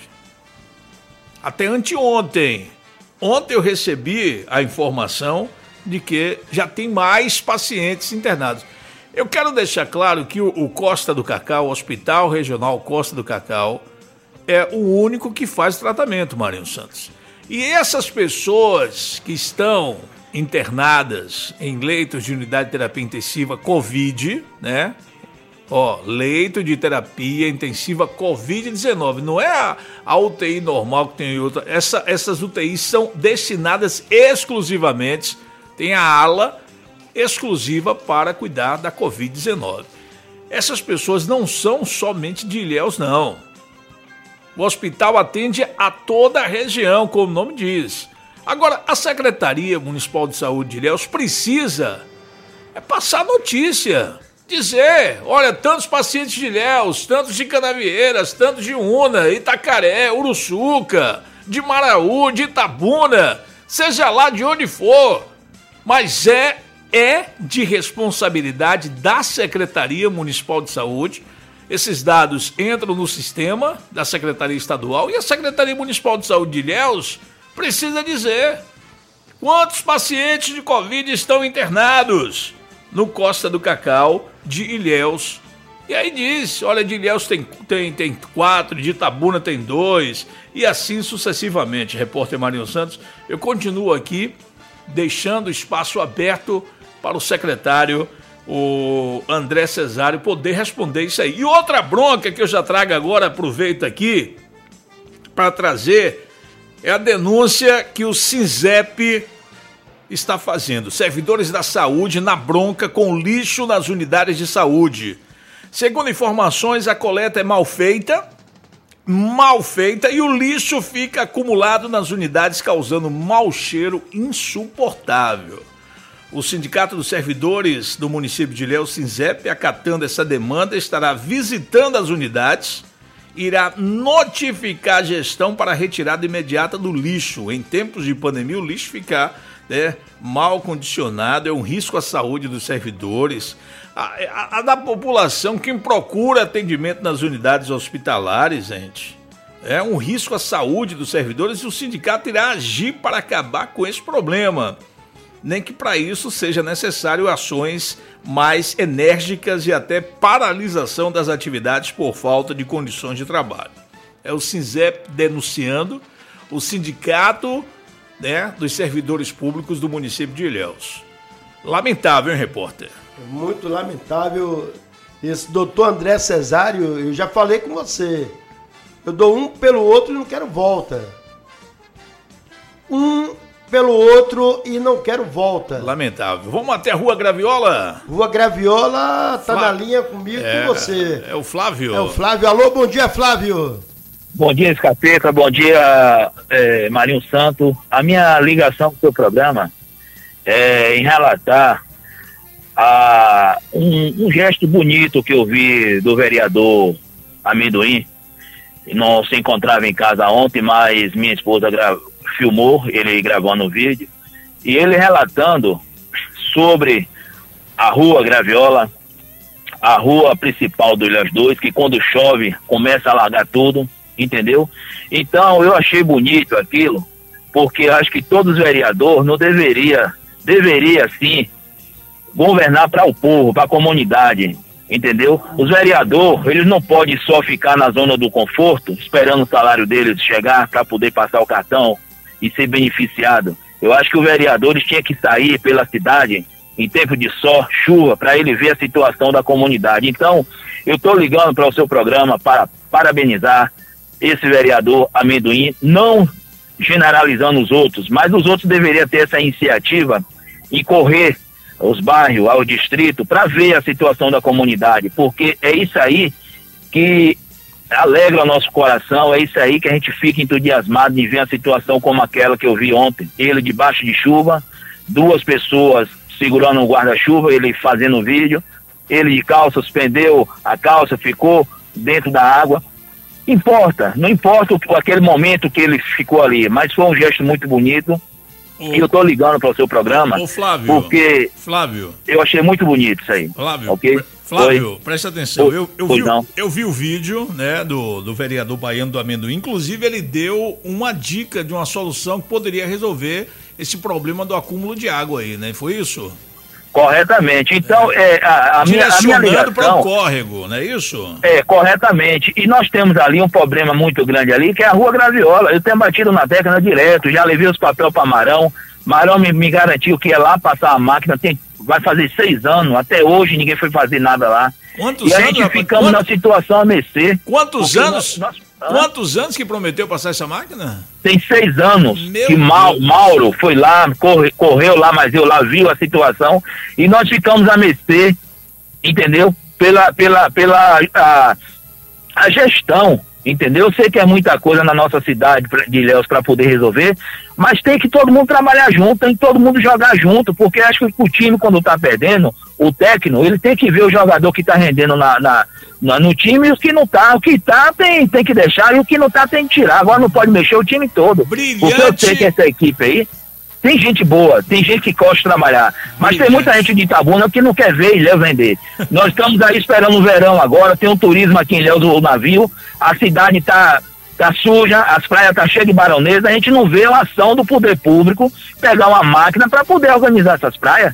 Até anteontem. Ontem eu recebi a informação de que já tem mais pacientes internados. Eu quero deixar claro que o Costa do Cacau, o Hospital Regional Costa do Cacau, é o único que faz tratamento, Marinho Santos. E essas pessoas que estão internadas em leitos de unidade de terapia intensiva Covid, né? Leito de terapia intensiva Covid-19. Não é a UTI normal que tem outra. Essas UTIs são destinadas exclusivamente, tem a ala exclusiva para cuidar da Covid-19. Essas pessoas não são somente de Ilhéus, não. O hospital atende a toda a região, como o nome diz. Agora, a Secretaria Municipal de Saúde de Ilhéus precisa passar notícia, dizer, olha, tantos pacientes de Ilhéus, tantos de Canavieiras, tantos de Una, Itacaré, Uruçuca, de Maraú, de Itabuna, seja lá de onde for, mas é de responsabilidade da Secretaria Municipal de Saúde. Esses dados entram no sistema da Secretaria Estadual e a Secretaria Municipal de Saúde de Ilhéus precisa dizer quantos pacientes de Covid estão internados. no Costa do Cacau de Ilhéus. E aí diz, olha, de Ilhéus tem 4, de Itabuna tem 2, e assim sucessivamente. Repórter Marinho Santos, eu continuo aqui deixando espaço aberto para o secretário, o André Cesário, poder responder isso aí. E outra bronca que eu já trago agora, aproveito aqui para trazer, é a denúncia que o SINZEP está fazendo. Servidores da saúde na bronca com lixo nas unidades de saúde. Segundo informações, a coleta é mal feita e o lixo fica acumulado nas unidades, causando mau cheiro insuportável. O Sindicato dos Servidores do município de Ilhéus, SINZEP, acatando essa demanda, estará visitando as unidades, irá notificar a gestão para a retirada imediata do lixo. Em tempos de pandemia, o lixo ficar mal condicionado é um risco à saúde dos servidores, a da população, quem procura atendimento nas unidades hospitalares, gente. É um risco à saúde dos servidores e o sindicato irá agir para acabar com esse problema. Nem que para isso seja necessário ações mais enérgicas e até paralisação das atividades por falta de condições de trabalho. É o SINZEP denunciando o sindicato, dos servidores públicos do município de Ilhéus. Lamentável, hein, repórter? Muito lamentável. Esse doutor André Cesário, eu já falei com você. Eu dou um pelo outro e não quero volta. Um pelo outro e não quero volta. Lamentável. Vamos até a Rua Graviola? Rua Graviola tá na linha comigo e com você. É o Flávio. É o Flávio. Alô, bom dia, Flávio. Bom dia, Escapeta. Bom dia, Marinho Santos. A minha ligação com o seu programa é em relatar a um gesto bonito que eu vi do vereador Amendoim. Não se encontrava em casa ontem, mas minha esposa filmou ele gravando o vídeo e ele relatando sobre a Rua Graviola, a rua principal do Ilhéus 2, que quando chove começa a alagar tudo, entendeu? Então eu achei bonito aquilo, porque acho que todos os vereadores não deveria sim governar para o povo, para a comunidade, entendeu? Os vereadores, eles não podem só ficar na zona do conforto, esperando o salário deles chegar para poder passar o cartão e ser beneficiado. Eu acho que os vereadores tinham que sair pela cidade em tempo de sol, chuva, para ele ver a situação da comunidade. Então, eu estou ligando para o seu programa para parabenizar esse vereador Amendoim, não generalizando os outros, mas os outros deveriam ter essa iniciativa e correr aos bairros, ao distrito, para ver a situação da comunidade, porque é isso aí que alegra o nosso coração, é isso aí que a gente fica entusiasmado de ver a situação como aquela que eu vi ontem. Ele debaixo de chuva, 2 pessoas segurando um guarda-chuva, ele fazendo vídeo, ele de calça, suspendeu a calça, ficou dentro da água. Não importa aquele momento que ele ficou ali, mas foi um gesto muito bonito. E eu tô ligando para o seu programa, Flávio, porque eu achei muito bonito isso aí. Flávio, okay? Flávio, presta atenção, eu vi o vídeo, né, do vereador baiano do Amendoim, inclusive ele deu uma dica de uma solução que poderia resolver esse problema do acúmulo de água aí, né, foi isso? Corretamente, então a minha ligação para o córrego, não é isso? Corretamente, e nós temos ali um problema muito grande ali, que é a Rua Graviola. Eu tenho batido na tecla direto, já levei os papéis para Marão me garantiu que ia lá passar a máquina, vai fazer 6 anos, até hoje ninguém foi fazer nada lá. Quantos e a gente ficamos na situação a mercê. Quantos anos? Quantos anos que prometeu passar essa máquina? Tem 6 anos que Mauro foi lá, correu lá, mas eu lá viu a situação e nós ficamos a mercê, entendeu? Pela a gestão, entendeu? Eu sei que é muita coisa na nossa cidade de Ilhéus para poder resolver, mas tem que todo mundo trabalhar junto, tem que todo mundo jogar junto, porque acho que o time, quando tá perdendo, o técnico, ele tem que ver o jogador que tá rendendo no time e os que não tá. O que tá tem que deixar e o que não tá tem que tirar. Agora não pode mexer o time todo. Brilhante. Porque eu sei que essa equipe aí tem gente boa, tem gente que gosta de trabalhar, mas tem muita gente de Itabuna que não quer ver Ilhéus vender. Nós estamos aí esperando o verão agora, tem um turismo aqui em Ilhéus, o navio, a cidade tá suja, as praias tá cheias de baronesa, a gente não vê a ação do poder público pegar uma máquina para poder organizar essas praias.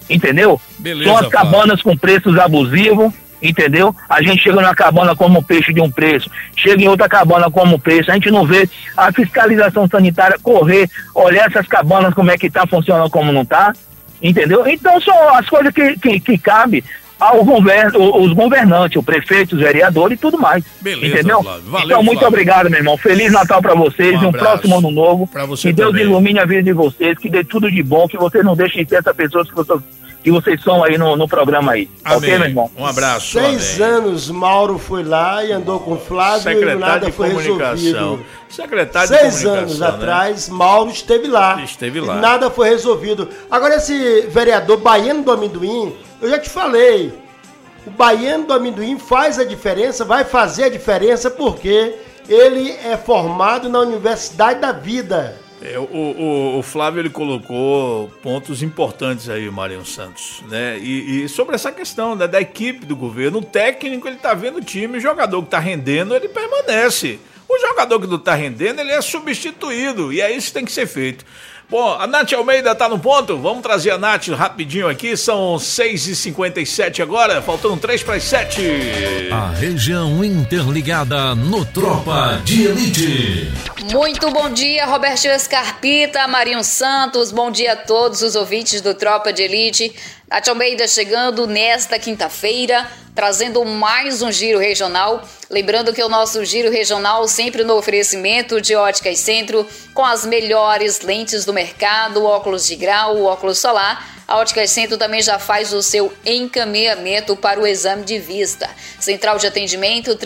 entendeu? Beleza, São as cabanas com preços abusivos, entendeu? A gente chega numa cabana como peixe de um preço, chega em outra cabana como preço, a gente não vê a fiscalização sanitária correr, olhar essas cabanas como é que tá funcionando, como não tá, entendeu? Então são as coisas que cabem os governantes, o prefeito, os vereadores e tudo mais. Beleza, entendeu? Flávio. Valeu, então, muito Flávio. obrigado, meu irmão. Feliz Natal pra vocês e um próximo ano novo. Pra você que Deus também. ilumine a vida de vocês, que dê tudo de bom, que vocês não deixem de ser essa pessoa que vocês são aí no programa aí. Amém. Ok, meu irmão? Um abraço. 6 anos Mauro foi lá e andou com o Flávio e Secretário nada de foi Comunicação. resolvido. Secretário de 6 Comunicação, anos né? atrás, Mauro esteve lá. Esteve E lá. nada foi resolvido. Agora, esse vereador baiano do amendoim, eu já te falei, o baiano do amendoim faz a diferença, vai fazer a diferença porque ele é formado na Universidade da Vida. O Flávio, ele colocou pontos importantes aí, Marinho Santos, né? E sobre essa questão, né, da equipe do governo, o técnico, ele tá vendo o time, o jogador que tá rendendo, ele permanece. O jogador que não tá rendendo, ele é substituído, e é isso que tem que ser feito. Bom, a Nath Almeida tá no ponto, vamos trazer a Nath rapidinho aqui, são 6h57 agora, faltando 3 para as 7. A região interligada no Tropa de Elite. Muito bom dia, Robertinho Scarpita, Marinho Santos, bom dia a todos os ouvintes do Tropa de Elite. Nath Almeida chegando nesta quinta-feira, trazendo mais um giro regional. Lembrando que o nosso giro regional sempre no oferecimento de Óticas Centro, com as melhores lentes do mercado, óculos de grau, óculos solar. A Óticas Centro também já faz o seu encaminhamento para o exame de vista. Central de atendimento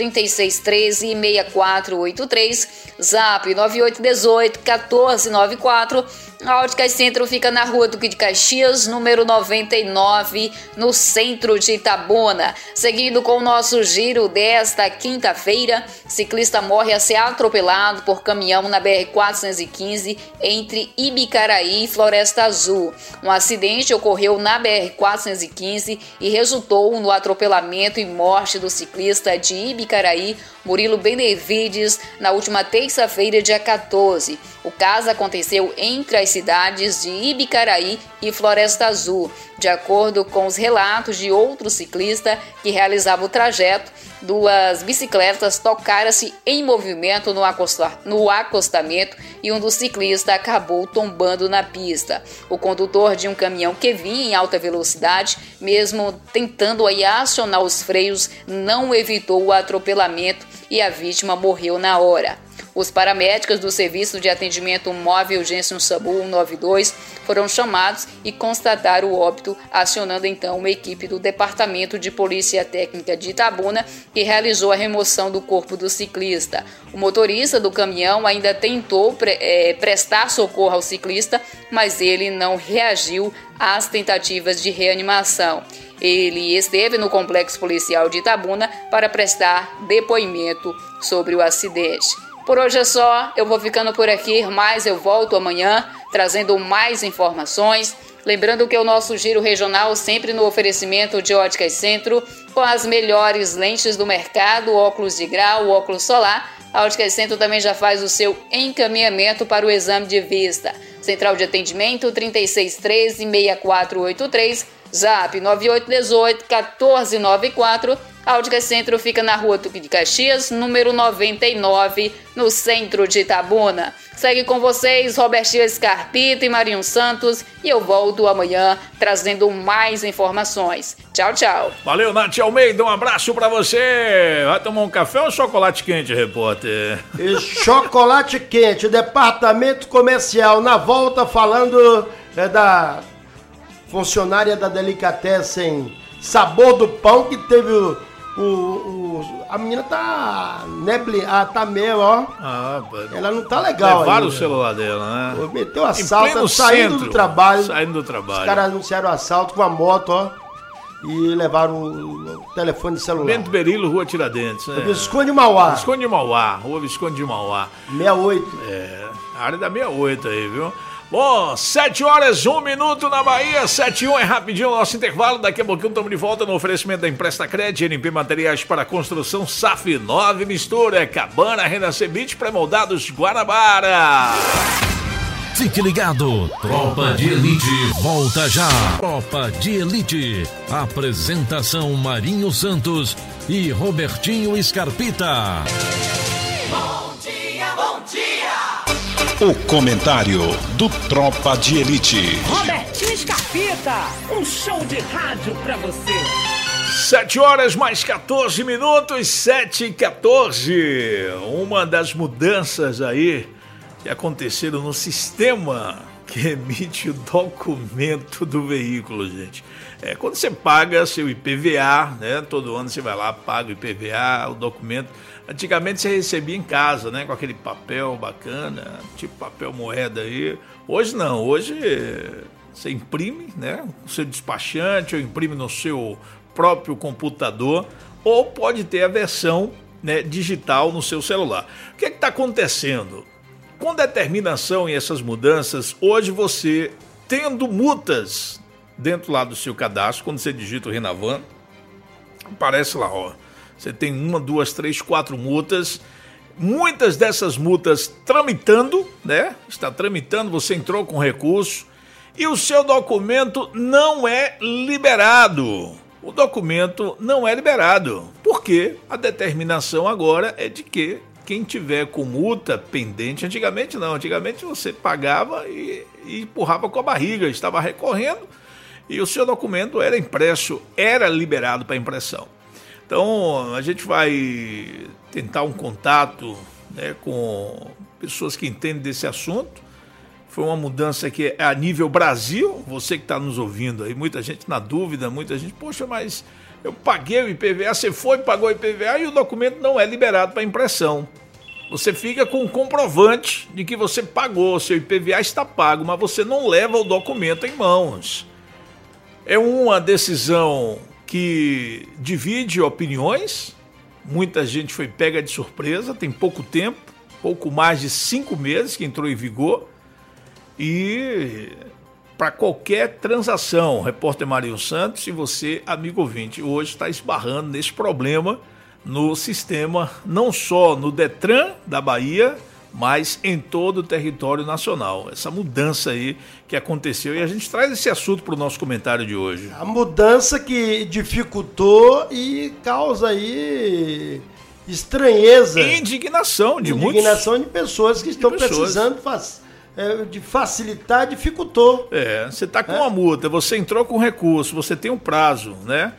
3613-6483, Zap 9818-1494. A Óticas Centro fica na Rua Duque de Caxias, número 99, no centro de Itabuna. Seguindo com o nosso giro desta quinta-feira, ciclista morre a ser atropelado por caminhão na BR-415 entre Ibicaraí e Floresta Azul. Um acidente ocorreu na BR-415 e resultou no atropelamento e morte do ciclista de Ibicaraí, Murilo Benevides, na última terça-feira, dia 14. O caso aconteceu entre as cidades de Ibicaraí e Floresta Azul. De acordo com os relatos de outro ciclista que realizava o trajeto, duas bicicletas tocaram-se em movimento no acostamento e um dos ciclistas acabou tombando na pista. O condutor de um caminhão que vinha em alta velocidade, mesmo tentando aí acionar os freios, não evitou o atropelamento e a vítima morreu na hora. Os paramédicos do Serviço de Atendimento Móvel Urgência SAMU 192 foram chamados e constataram o óbito, acionando então uma equipe do Departamento de Polícia Técnica de Itabuna, que realizou a remoção do corpo do ciclista. O motorista do caminhão ainda tentou prestar socorro ao ciclista, mas ele não reagiu às tentativas de reanimação. Ele esteve no Complexo Policial de Itabuna para prestar depoimento sobre o acidente. Por hoje é só, eu vou ficando por aqui, mas eu volto amanhã trazendo mais informações. Lembrando que o nosso giro regional sempre no oferecimento de Óticas Centro, com as melhores lentes do mercado, óculos de grau, óculos solar. A Óticas Centro também já faz o seu encaminhamento para o exame de vista. Central de atendimento 3613-6483, Zap 9818-1494. A Óticas Centro fica na Rua Duque de Caxias, número 99, no centro de Itabuna. Segue com vocês, Robertinho Scarpita e Marinho Santos, e eu volto amanhã trazendo mais informações. Tchau, tchau. Valeu, Nath Almeida, um abraço pra você. Vai tomar um café ou chocolate quente, repórter? E chocolate quente, departamento comercial, na volta falando da funcionária da Delicatessen, Sabor do Pão, que teve a menina tá tá meio, ó. Ela não tá legal. Levaram o celular dela, né? Meteu assalto, saindo do trabalho. Os caras anunciaram o assalto com a moto, ó. E levaram o telefone celular. Bento Berilo, Rua Tiradentes. Visconde de Mauá. Visconde de Mauá, Rua Visconde de Mauá. 68. A área da 68 aí, viu? Bom, 7 horas, 1 minuto na Bahia, 7h01 é rapidinho o nosso intervalo, daqui a pouquinho estamos de volta no oferecimento da Empresta Cred, NP Materiais para Construção, SAF 9 Mistura, Cabana, Renascer Beach, Pré-moldados Guanabara. Fique ligado, Tropa de Elite volta já. Tropa de Elite, apresentação Marinho Santos e Robertinho Scarpita. Bom dia, bom dia. O comentário do Tropa de Elite. Robertinho Scarpita, um show de rádio pra você. 7 horas mais 14 minutos, 7h14. Uma das mudanças aí que aconteceram no sistema que emite o documento do veículo, gente. Quando você paga seu IPVA, né? Todo ano você vai lá, paga o IPVA, o documento. Antigamente você recebia em casa, né? Com aquele papel bacana, tipo papel moeda aí. Hoje não, hoje você imprime, né? No seu despachante ou imprime no seu próprio computador, ou pode ter a versão, né, digital no seu celular. O que está acontecendo? Com determinação e essas mudanças, hoje você, tendo multas dentro lá do seu cadastro, quando você digita o Renavan, aparece lá, ó, você tem 1, 2, 3, 4 multas, muitas dessas multas tramitando, né? Está tramitando, você entrou com recurso e o seu documento não é liberado. O documento não é liberado, porque a determinação agora é de que quem tiver com multa pendente, antigamente não, antigamente você pagava e empurrava com a barriga, estava recorrendo e o seu documento era impresso, era liberado para impressão. Então a gente vai tentar um contato, né, com pessoas que entendem desse assunto. Foi uma mudança que é a nível Brasil, você que está nos ouvindo aí, muita gente na dúvida, muita gente, poxa, mas eu paguei o IPVA, você foi, pagou o IPVA e o documento não é liberado para impressão. Você fica com um comprovante de que você pagou, seu IPVA está pago, mas você não leva o documento em mãos. É uma decisão que divide opiniões, muita gente foi pega de surpresa, tem pouco tempo, pouco mais de 5 meses que entrou em vigor. E para qualquer transação, repórter Marinho Santos, e você, amigo ouvinte, hoje está esbarrando nesse problema no sistema, não só no Detran da Bahia, mas em todo o território nacional. Essa mudança aí que aconteceu, e a gente traz esse assunto para o nosso comentário de hoje. A mudança que dificultou e causa aí estranheza. Indignação de muitos. Indignação de pessoas que estão precisando de facilitar, dificultou. Você está com uma multa, você entrou com recurso, você tem um prazo, né?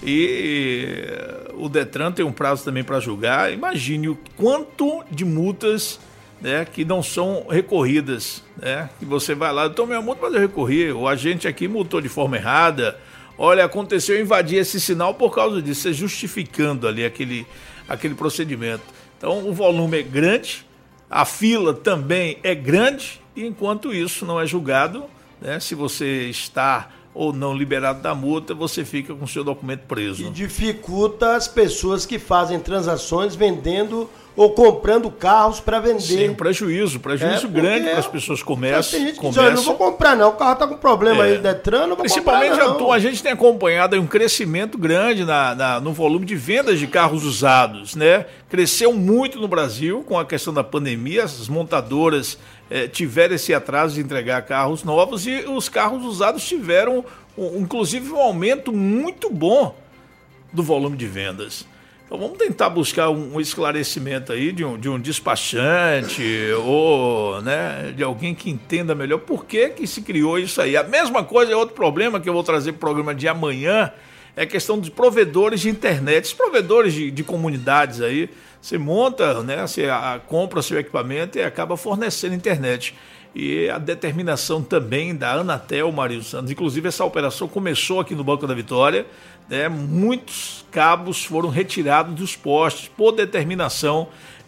E o Detran tem um prazo também para julgar. Imagine o quanto de multas, né, que não são recorridas, né? Que você vai lá, eu tomei a multa, mas eu recorri, o agente aqui multou de forma errada. Olha, aconteceu, eu invadi esse sinal por causa disso, você justificando ali aquele procedimento. Então o volume é grande, a fila também é grande, e enquanto isso não é julgado, né, se você está ou não liberado da multa, você fica com o seu documento preso. E dificulta as pessoas que fazem transações vendendo ou comprando carros para vender. Sim, prejuízo grande para as pessoas começam. Tem gente que diz, eu não vou comprar não, o carro está com problema aí, Detran, não vou Principalmente comprar não. A gente tem acompanhado aí um crescimento grande no volume de vendas de carros usados, né? Cresceu muito no Brasil com a questão da pandemia, as montadoras tiveram esse atraso de entregar carros novos e os carros usados tiveram, inclusive, um aumento muito bom do volume de vendas. Então vamos tentar buscar um esclarecimento aí de um despachante ou, né, de alguém que entenda melhor por que se criou isso aí. A mesma coisa é outro problema que eu vou trazer para o programa de amanhã, é a questão dos provedores de internet, os provedores de comunidades aí. Você monta, né, você compra seu equipamento e acaba fornecendo internet. E a determinação também da Anatel, Marinho Santos, inclusive essa operação começou aqui no Banco da Vitória, né, muitos cabos foram retirados dos postes por determinação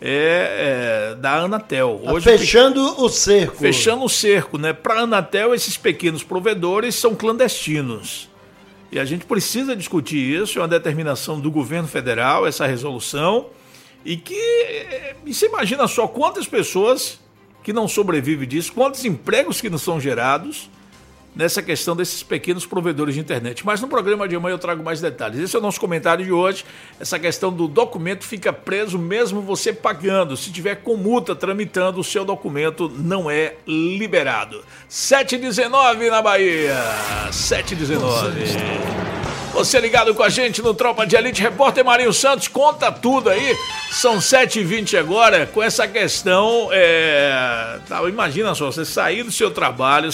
da Anatel. Hoje, fechando o cerco. Fechando o cerco, né? Para a Anatel, esses pequenos provedores são clandestinos. E a gente precisa discutir isso, é uma determinação do governo federal, essa resolução, e você imagina só quantas pessoas que não sobrevivem disso, quantos empregos que não são gerados, nessa questão desses pequenos provedores de internet. Mas no programa de amanhã eu trago mais detalhes. Esse é o nosso comentário de hoje. Essa questão do documento fica preso mesmo você pagando. Se tiver com multa tramitando, o seu documento não é liberado. 7h19 na Bahia. 7h19. Você ligado com a gente no Tropa de Elite, repórter Marinho Santos, conta tudo aí. São 7h20 agora, com essa questão, imagina só, você sair do seu trabalho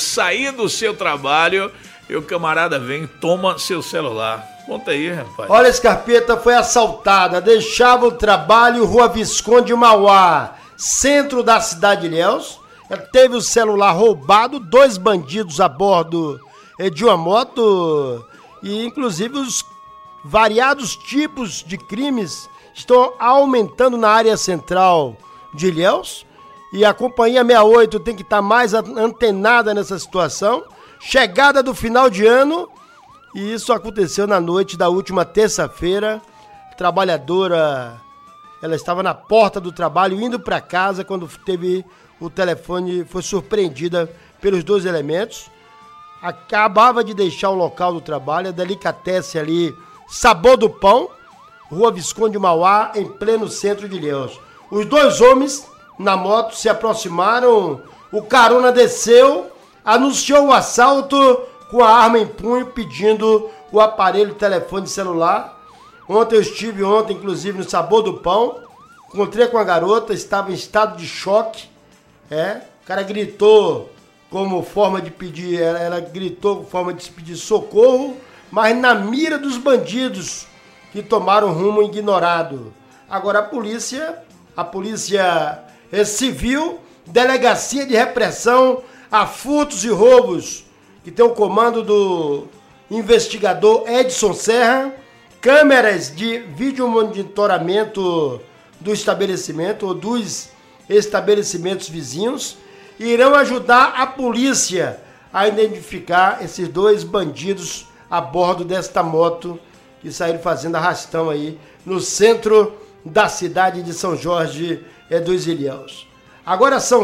e o camarada vem, toma seu celular. Conta aí, rapaz. Olha, Scarpeta foi assaltada, deixava o trabalho, Rua Visconde Mauá, centro da cidade de Ilhéus. Ela teve o celular roubado, 2 bandidos a bordo de uma moto. E, inclusive, os variados tipos de crimes estão aumentando na área central de Ilhéus. E a Companhia 68 tem que estar mais antenada nessa situação. Chegada do final de ano, e isso aconteceu na noite da última terça-feira. A trabalhadora, ela estava na porta do trabalho, indo para casa, quando teve o telefone, foi surpreendida pelos 2 elementos. Acabava de deixar o local do trabalho, a delicatessen ali, Sabor do Pão, Rua Visconde Mauá, em pleno centro de Ilhéus. Os 2 homens na moto se aproximaram, o carona desceu, anunciou o assalto com a arma em punho, pedindo o aparelho telefone celular. Ontem eu estive, inclusive, no Sabor do Pão, encontrei com a garota, estava em estado de choque, o cara gritou como forma de pedir, ela gritou como forma de pedir socorro, mas na mira dos bandidos que tomaram rumo ignorado. Agora a polícia civil, Delegacia de Repressão a Furtos e Roubos, que tem o comando do investigador Edson Serra, câmeras de vídeo monitoramento do estabelecimento ou dos estabelecimentos vizinhos, irão ajudar a polícia a identificar esses 2 bandidos a bordo desta moto que saíram fazendo arrastão aí no centro da cidade de São Jorge dos Ilhéus. Agora são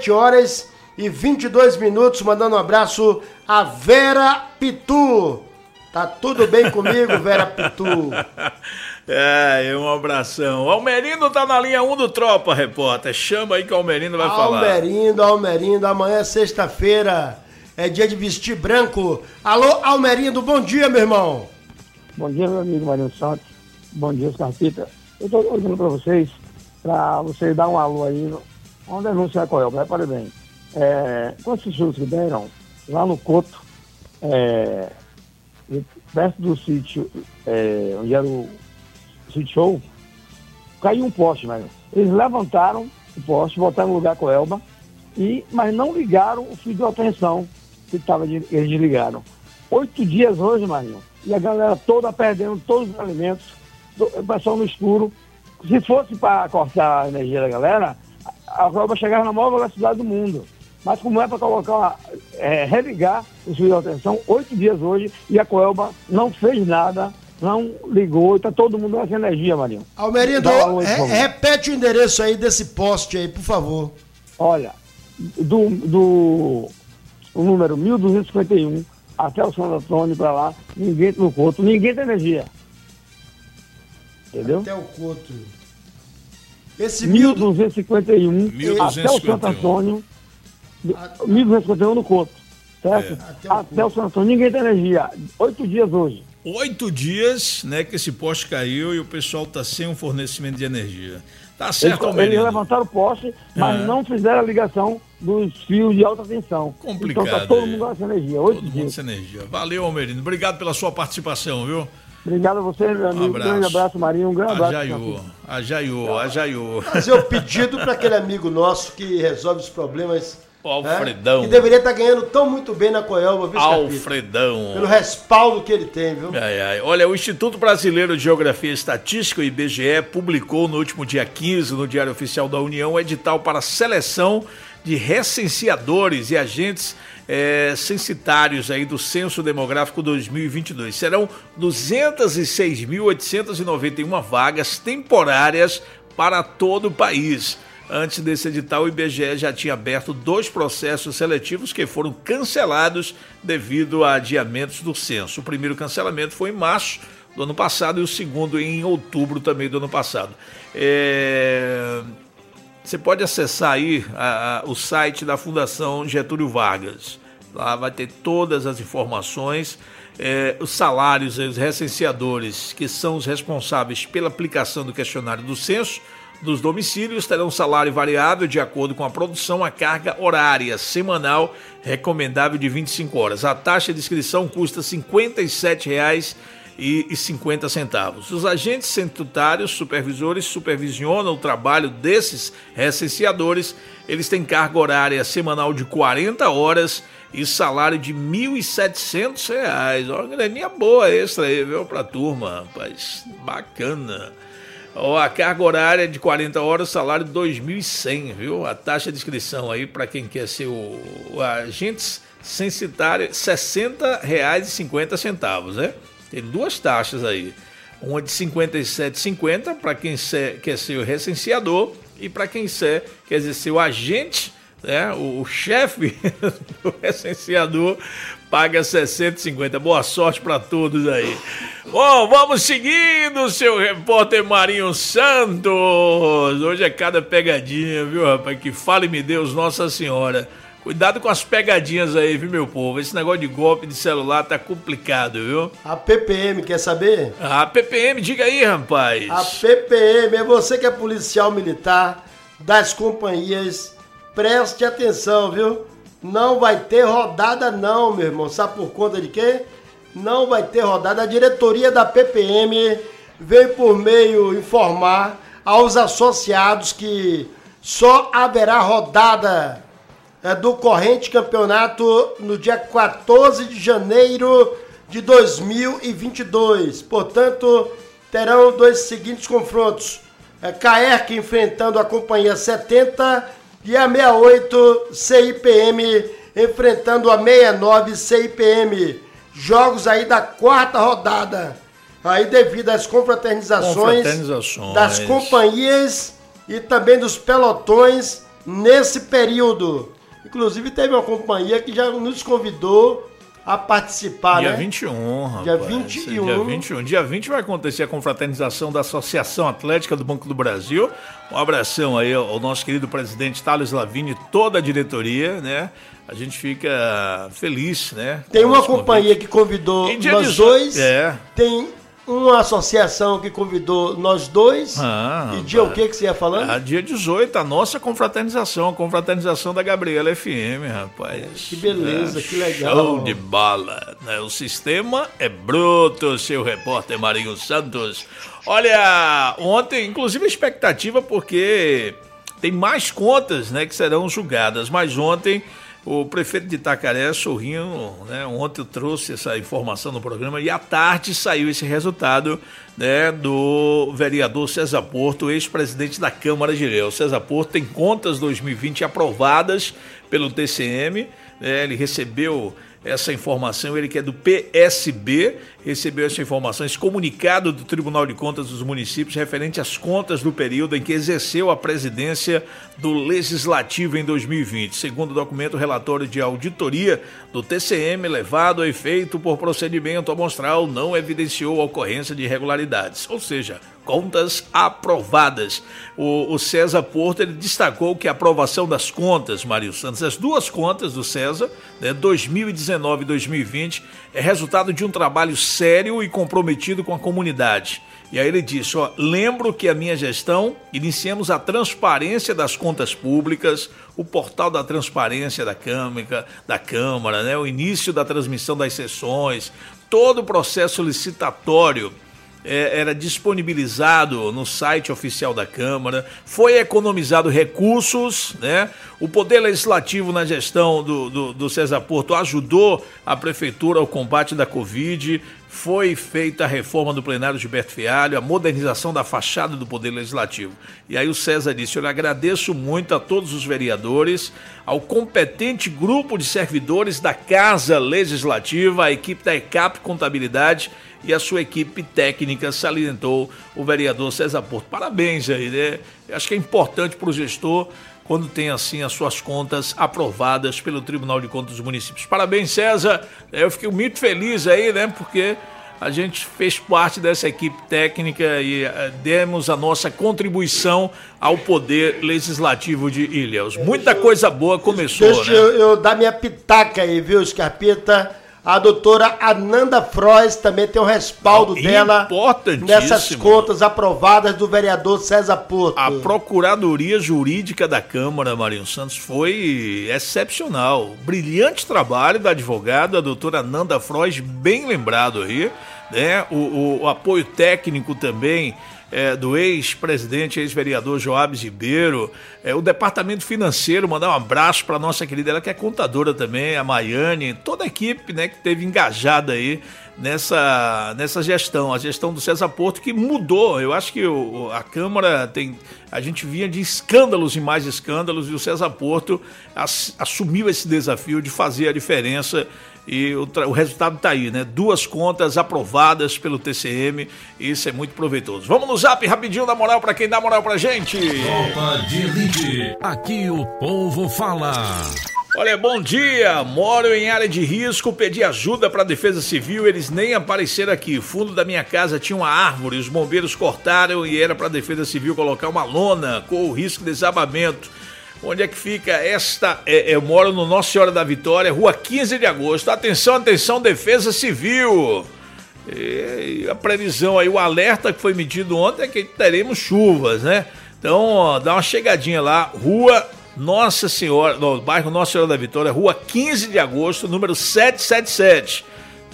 7h22, mandando um abraço a Vera Pitu. Tá tudo bem comigo, Vera Pitu? Um abração. Almerindo tá na linha 1 do Tropa, repórter. Chama aí que o Almerindo vai falar. Almerindo, amanhã é sexta-feira, é dia de vestir branco. Alô, Almerindo, bom dia, meu irmão. Bom dia, meu amigo Marinho Santos. Bom dia, Scarpita. Eu tô olhando pra vocês dar um alô aí, uma denúncia com ele, repare bem. Com esses chutes que deram, lá no Coto, perto do sítio, onde era o sítio show, caiu um poste, velho. Eles levantaram o poste, botaram no lugar com a Elba, mas não ligaram o fio de alta-tensão que eles desligaram. 8 dias hoje, Marinho, e a galera toda perdendo todos os alimentos, o pessoal no escuro. Se fosse para cortar a energia da galera, a Elba chegava na maior velocidade do mundo. Mas como é para colocar, religar o fio de alta-tensão, 8 dias hoje, e a Coelba não fez nada, não ligou, está todo mundo sem energia, Marinho. Almerindo, repete o endereço aí desse poste aí, por favor. Olha, o número 1251 até o Santo Antônio para lá, ninguém no Couto, ninguém tem energia. Entendeu? Até o Couto. Esse 1251 até o Santo Antônio, 1251 no Couto, certo? Até o Santo Antônio, ninguém tem energia. 8 dias hoje. 8 dias, né, que esse poste caiu e o pessoal tá sem um fornecimento de energia. Tá certo, Almerindo. Eles levantaram o poste, mas não fizeram a ligação dos fios de alta tensão. Complicado. Então tá todo mundo sem energia. 8 dias. Todo mundo sem energia. Valeu, Almerindo. Obrigado pela sua participação, viu? Obrigado a você, meu amigo. Um grande abraço, Marinho. Um grande abraço. Ajaiu. Fazer o pedido para aquele amigo nosso que resolve os problemas. O Alfredão. Que deveria estar ganhando tão muito bem na Coelba, viu, Alfredão. Pelo respaldo que ele tem, viu? Olha, o Instituto Brasileiro de Geografia e Estatística, o IBGE, publicou no último dia 15, no Diário Oficial da União, o edital para seleção de recenseadores e agentes censitários aí do Censo Demográfico 2022. Serão 206.891 vagas temporárias para todo o país. Antes desse edital, o IBGE já tinha aberto 2 processos seletivos que foram cancelados devido a adiamentos do censo. O primeiro cancelamento foi em março do ano passado e o segundo em outubro também do ano passado. Você pode acessar aí o site da Fundação Getúlio Vargas. Lá vai ter todas as informações, os salários, os recenseadores, que são os responsáveis pela aplicação do questionário do censo dos domicílios, terão um salário variável de acordo com a produção, a carga horária semanal recomendável de 25 horas. A taxa de inscrição custa R$ 57,50. Os agentes censitários, supervisores, supervisionam o trabalho desses recenseadores. Eles têm carga horária semanal de 40 horas e salário de R$ 1.700. Olha, uma graninha boa extra aí, viu, pra turma, rapaz. Bacana. A carga horária de 40 horas, salário de 2.100, viu? A taxa de inscrição aí para quem quer ser o agente censitário, R$ 60,50, né? Tem 2 taxas aí. Uma de R$ 57,50 para quem quer ser o recenseador e para quem quer ser o agente, né? O chefe do recenseador paga R$ 60,50. Boa sorte para todos aí. Bom, vamos seguindo, seu repórter Marinho Santos. Hoje é cada pegadinha, viu, rapaz? Que fale-me Deus, Nossa Senhora. Cuidado com as pegadinhas aí, viu, meu povo? Esse negócio de golpe de celular tá complicado, viu? A PPM, quer saber? A PPM, diga aí, rapaz. A PPM, é você que é policial militar das companhias, preste atenção, viu? Não vai ter rodada não, meu irmão. Sabe por conta de quê? Não vai ter rodada. A diretoria da PPM veio por meio informar aos associados que só haverá rodada do corrente campeonato no dia 14 de janeiro de 2022. Portanto, terão 2 seguintes confrontos. CAERC enfrentando a companhia 70 e a 68 CIPM enfrentando a 69 CIPM. Jogos aí da 4ª rodada. Aí devido às confraternizações das companhias e também dos pelotões nesse período. Inclusive teve uma companhia que já nos convidou a participar, dia né? 21, rapaz. Dia 21. Dia 21. Dia 20 vai acontecer a confraternização da Associação Atlética do Banco do Brasil. Um abração aí ao nosso querido presidente Thales Lavigne e toda a diretoria, né? A gente fica feliz, né? Tem uma companhia que convidou nós dois. Tem uma associação que convidou nós dois. E dia o que você ia falando? Dia 18, a nossa confraternização, a confraternização da Gabriela FM, rapaz. Que beleza, que legal. Show de bola. Né? O sistema é bruto, seu repórter Marinho Santos. Olha, ontem, inclusive a expectativa, porque tem mais contas, né, que serão julgadas, mas ontem o prefeito de Itacaré, Sorrinho, né, ontem eu trouxe essa informação no programa e à tarde saiu esse resultado, né, do vereador César Porto, ex-presidente da Câmara de Ilhéus. César Porto tem contas 2020 aprovadas pelo TCM, né, ele recebeu essa informação, ele que é do PSB, recebeu essa informação, esse comunicado do Tribunal de Contas dos Municípios referente às contas do período em que exerceu a presidência do Legislativo em 2020. Segundo o documento, o relatório de auditoria do TCM, levado a efeito por procedimento amostral, não evidenciou a ocorrência de irregularidades, ou seja, contas aprovadas. O César Porto, ele destacou que a aprovação das contas, Mário Santos, as 2 contas do César, né, 2019 e 2020, é resultado de um trabalho sério e comprometido com a comunidade. E aí ele disse, lembro que a minha gestão, iniciamos a transparência das contas públicas, o portal da transparência da Câmara, né, o início da transmissão das sessões, todo o processo licitatório era disponibilizado no site oficial da Câmara, foi economizado recursos, né? O Poder Legislativo na gestão do César Porto ajudou a Prefeitura ao combate da Covid, foi feita a reforma do plenário Gilberto Fialho, a modernização da fachada do Poder Legislativo. E aí o César disse: eu agradeço muito a todos os vereadores, ao competente grupo de servidores da Casa Legislativa, a equipe da ECAP Contabilidade e a sua equipe técnica, salientou o vereador César Porto. Parabéns aí, né? Eu acho que é importante para o gestor quando tem assim as suas contas aprovadas pelo Tribunal de Contas dos Municípios. Parabéns, César. Eu fiquei muito feliz aí, né? Porque a gente fez parte dessa equipe técnica e demos a nossa contribuição ao Poder Legislativo de Ilhéus. Muita coisa boa começou, Deixa eu dar minha pitaca aí, viu, Scarpita? A doutora Ananda Frois também tem um respaldo dela nessas contas aprovadas do vereador César Porto. A Procuradoria Jurídica da Câmara, Marinho Santos, foi excepcional. Brilhante trabalho da advogada, a doutora Ananda Frois, bem lembrado aí, né? O apoio técnico também do ex-presidente, ex-vereador Joabes Ribeiro, o departamento financeiro, mandar um abraço para nossa querida, ela que é contadora também, a Maiane, toda a equipe, né, que esteve engajada aí nessa gestão, a gestão do César Porto, que mudou. Eu acho que a Câmara a gente vinha de escândalos e mais escândalos, e o César Porto assumiu esse desafio de fazer a diferença. E o resultado está aí, né? 2 contas aprovadas pelo TCM, e isso é muito proveitoso. Vamos no zap rapidinho, dar moral para quem dá moral pra gente. Tropa de Elite, aqui o povo fala. Olha, bom dia, moro em área de risco, pedi ajuda para a Defesa Civil, eles nem apareceram aqui. Fundo da minha casa tinha uma árvore, os bombeiros cortaram e era para a Defesa Civil colocar uma lona com o risco de desabamento. Onde é que fica esta? Eu moro no Nossa Senhora da Vitória, rua 15 de agosto. Atenção, atenção, Defesa Civil. E a previsão aí, o alerta que foi emitido ontem é que teremos chuvas, né? Então, dá uma chegadinha lá, rua Nossa Senhora, no bairro Nossa Senhora da Vitória, rua 15 de agosto, número 777.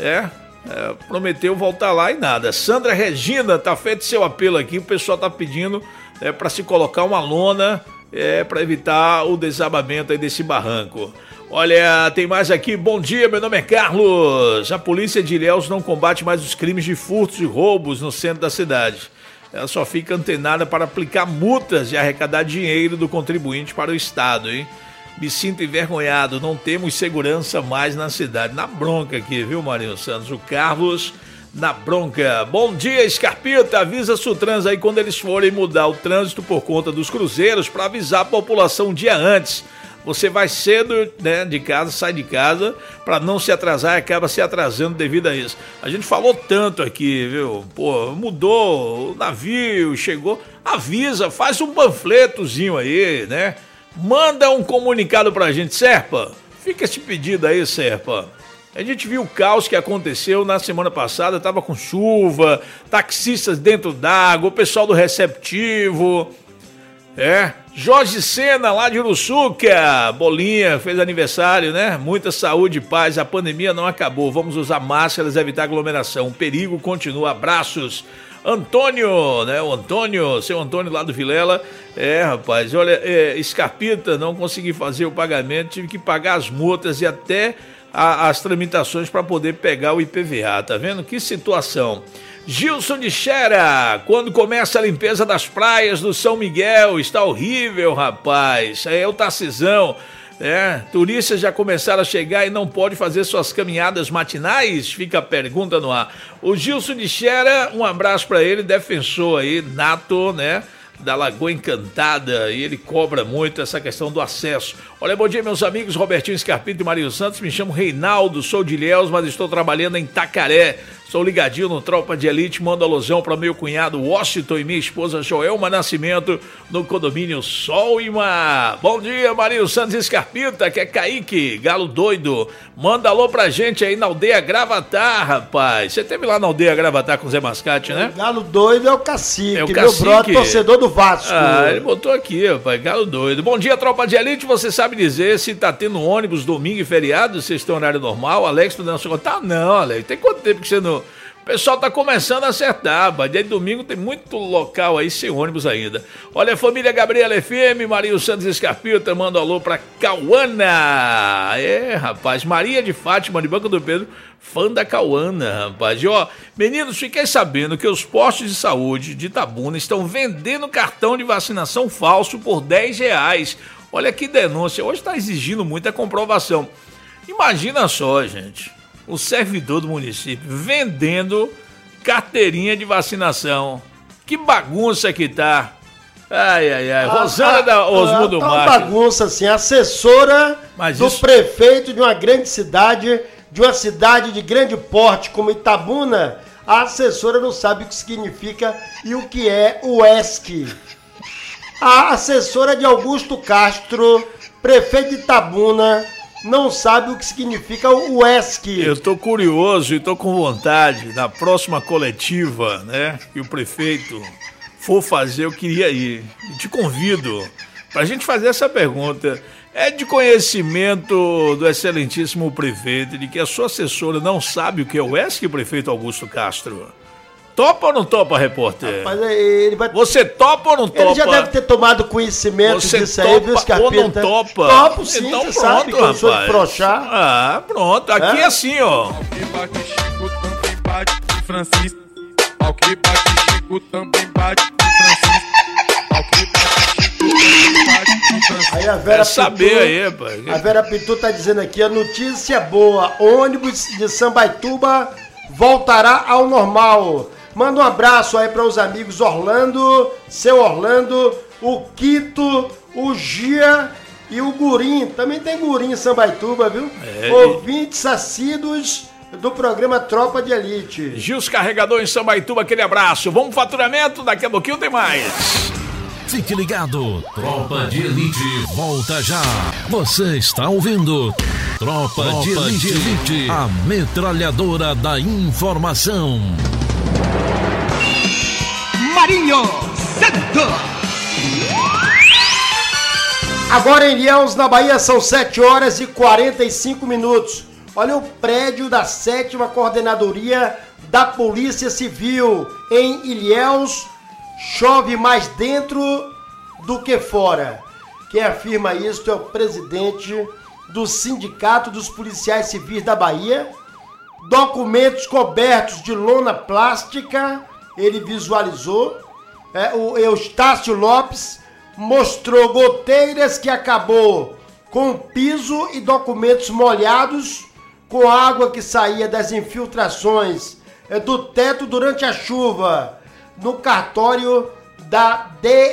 Prometeu voltar lá e nada. Sandra Regina, tá feito seu apelo aqui, o pessoal tá pedindo para se colocar uma lona para evitar o desabamento aí desse barranco. Olha, tem mais aqui. Bom dia, meu nome é Carlos. A polícia de Ilhéus não combate mais os crimes de furtos e roubos no centro da cidade. Ela só fica antenada para aplicar multas e arrecadar dinheiro do contribuinte para o Estado, hein? Me sinto envergonhado, não temos segurança mais na cidade. Na bronca aqui, viu, Marinho Santos? O Carlos na bronca. Bom dia, Scarpita, avisa a Sutrans aí quando eles forem mudar o trânsito por conta dos cruzeiros para avisar a população um dia antes. Você vai cedo, né, de casa, sai de casa para não se atrasar e acaba se atrasando devido a isso. A gente falou tanto aqui, viu? Pô, mudou, o navio chegou, avisa, faz um panfletozinho aí, né? Manda um comunicado pra gente, Serpa. Fica esse pedido aí, Serpa. A gente viu o caos que aconteceu na semana passada, tava com chuva, taxistas dentro d'água, o pessoal do receptivo. Jorge Sena, lá de Uruçuca, Bolinha, fez aniversário, né? Muita saúde e paz, a pandemia não acabou, vamos usar máscaras e evitar aglomeração, o perigo continua, abraços. Antônio, né? O Antônio, seu Antônio lá do Vilela. Rapaz, olha, Scarpita, não consegui fazer o pagamento, tive que pagar as multas e até as tramitações para poder pegar o IPVA, tá vendo? Que situação. Gilson de Xera, quando começa a limpeza das praias do São Miguel, está horrível, rapaz. É o Tarcisão. Turistas já começaram a chegar e não pode fazer suas caminhadas matinais? Fica a pergunta no ar. O Gilson de Xera, um abraço para ele, defensor aí, nato, né? Da Lagoa Encantada, e ele cobra muito essa questão do acesso. Olha, bom dia, meus amigos, Robertinho Scarpita e Marinho Santos, me chamo Reinaldo, sou de Ilhéus, mas estou trabalhando em Tacaré. Sou ligadinho no Tropa de Elite, mando alusão para meu cunhado Washington e minha esposa Joelma Nascimento, no condomínio Sol e Mar. Bom dia, Marinho Santos e Scarpita, que é Kaique, galo doido. Manda alô pra gente aí na aldeia Gravatar, rapaz. Você teve lá na aldeia Gravatar com o Zé Mascate, né? O galo doido é o Cacique, meu brother torcedor do Vasco. Ele botou aqui, rapaz, galo doido. Bom dia, Tropa de Elite, você sabe dizer se tá tendo ônibus domingo e feriado, vocês estão em horário normal? Alex, tu não, tá não, Alex, tem quanto tempo que você não pessoal tá começando a acertar, mas de domingo tem muito local aí sem ônibus ainda. Olha, a família Gabriela FM, Marinho Santos Escarpita, manda um alô pra Cauana. Rapaz, Maria de Fátima, de Banco do Pedro, fã da Cauana, rapaz. E ó, meninos, fiquei sabendo que os postos de saúde de Itabuna estão vendendo cartão de vacinação falso por R$10. Olha que denúncia, hoje tá exigindo muita comprovação. Imagina só, gente, o servidor do município vendendo carteirinha de vacinação. Que bagunça que tá. Ai. Rosana da Osmundo Tá uma Marques. bagunça, assim, assessora do prefeito de uma grande cidade, de uma cidade de grande porte como Itabuna, a assessora não sabe o que significa e o que é o ESC. A assessora de Augusto Castro, prefeito de Itabuna, não sabe o que significa o ESC. Eu tô curioso e tô com vontade, na próxima coletiva, né, que o prefeito for fazer, eu queria ir. E te convido pra gente fazer essa pergunta. É de conhecimento do excelentíssimo prefeito de que a sua assessora não sabe o que é o ESC, prefeito Augusto Castro? Topa ou não topa, repórter? Rapaz, ele vai... Você topa ou não topa? Ele já deve ter tomado conhecimento disso aí, viu, Escarpita? Ou não topa? Topo sim, então, você pronto, sabe que eu sou de rapaz. frouxar. Ah, pronto. Aqui é assim, ó. Ao que bate Chico também bate Francisco. Ao que bate Chico também bate Francisco. Aí a Vera saber aí, pai. A Vera Pitu tá dizendo aqui, a notícia boa, ônibus de Sambaituba voltará ao normal. Manda um abraço aí para os amigos Orlando, seu Orlando, o Quito, o Gia e o Gurim. Também tem Gurim em Sambaituba, viu? Ouvintes assíduos do programa Tropa de Elite. Gils Carregador em Sambaituba, aquele abraço. Vamos pro faturamento, daqui a pouquinho tem mais. Fique ligado, Tropa de Elite volta já. Você está ouvindo Tropa de Elite, a metralhadora da informação. Marinho Santos. Agora em Ilhéus, na Bahia, são 7h45. Olha o prédio da 7ª Coordenadoria da Polícia Civil em Ilhéus. Chove mais dentro do que fora. Quem afirma isso é o presidente do Sindicato dos Policiais Civis da Bahia. Documentos cobertos de lona plástica, ele visualizou. O Eustácio Lopes mostrou goteiras que acabou com piso e documentos molhados com água que saía das infiltrações do teto durante a chuva, no cartório da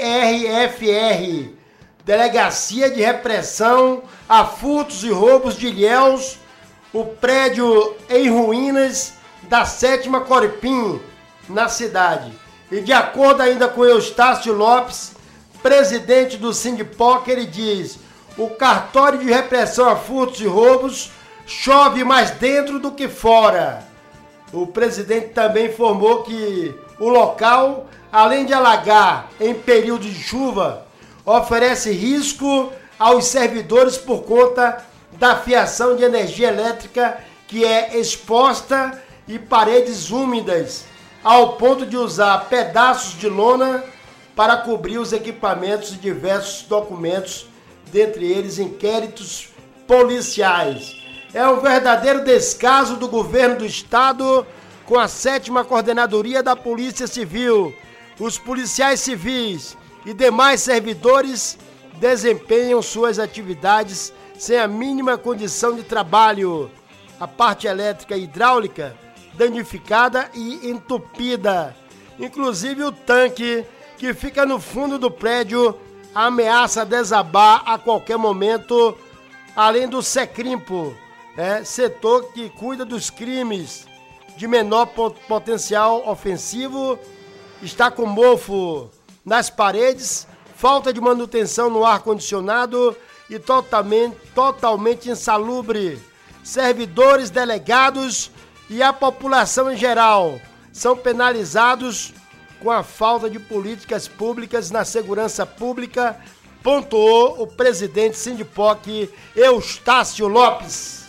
DRFR, Delegacia de Repressão a Furtos e Roubos de Ilhéus, o prédio em ruínas da 7ª Coripim, na cidade. E de acordo ainda com Eustácio Lopes, presidente do Sindipoc, ele diz: o cartório de repressão a furtos e roubos chove mais dentro do que fora. O presidente também informou que o local, além de alagar em período de chuva, oferece risco aos servidores por conta da fiação de energia elétrica que é exposta e paredes úmidas, ao ponto de usar pedaços de lona para cobrir os equipamentos e diversos documentos, dentre eles inquéritos policiais. É um verdadeiro descaso do governo do estado com a 7ª Coordenadoria da Polícia Civil. Os policiais civis e demais servidores desempenham suas atividades sem a mínima condição de trabalho. A parte elétrica e hidráulica danificada e entupida. Inclusive o tanque que fica no fundo do prédio ameaça desabar a qualquer momento, além do Secrimpo, setor que cuida dos crimes de menor potencial ofensivo, está com mofo nas paredes, falta de manutenção no ar-condicionado e totalmente insalubre. Servidores, delegados e a população em geral são penalizados com a falta de políticas públicas na segurança pública, pontuou o presidente Sindipoc, Eustácio Lopes.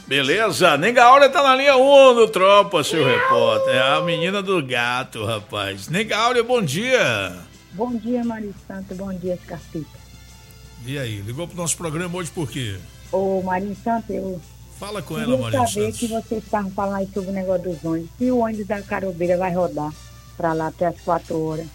Beleza? Nega Áurea tá na linha 1 do Tropa, seu repórter. É a menina do gato, rapaz. Nega Áurea, bom dia. Bom dia, Mário Santo. Bom dia, Scarpita. E aí, ligou pro nosso programa hoje por quê? Ô, Mário Santo, eu... Fala com ela, Mário Santos. Eu queria saber que vocês estavam falando aí sobre o negócio dos ônibus. Se o ônibus da Carobeira vai rodar pra lá até as 4 horas.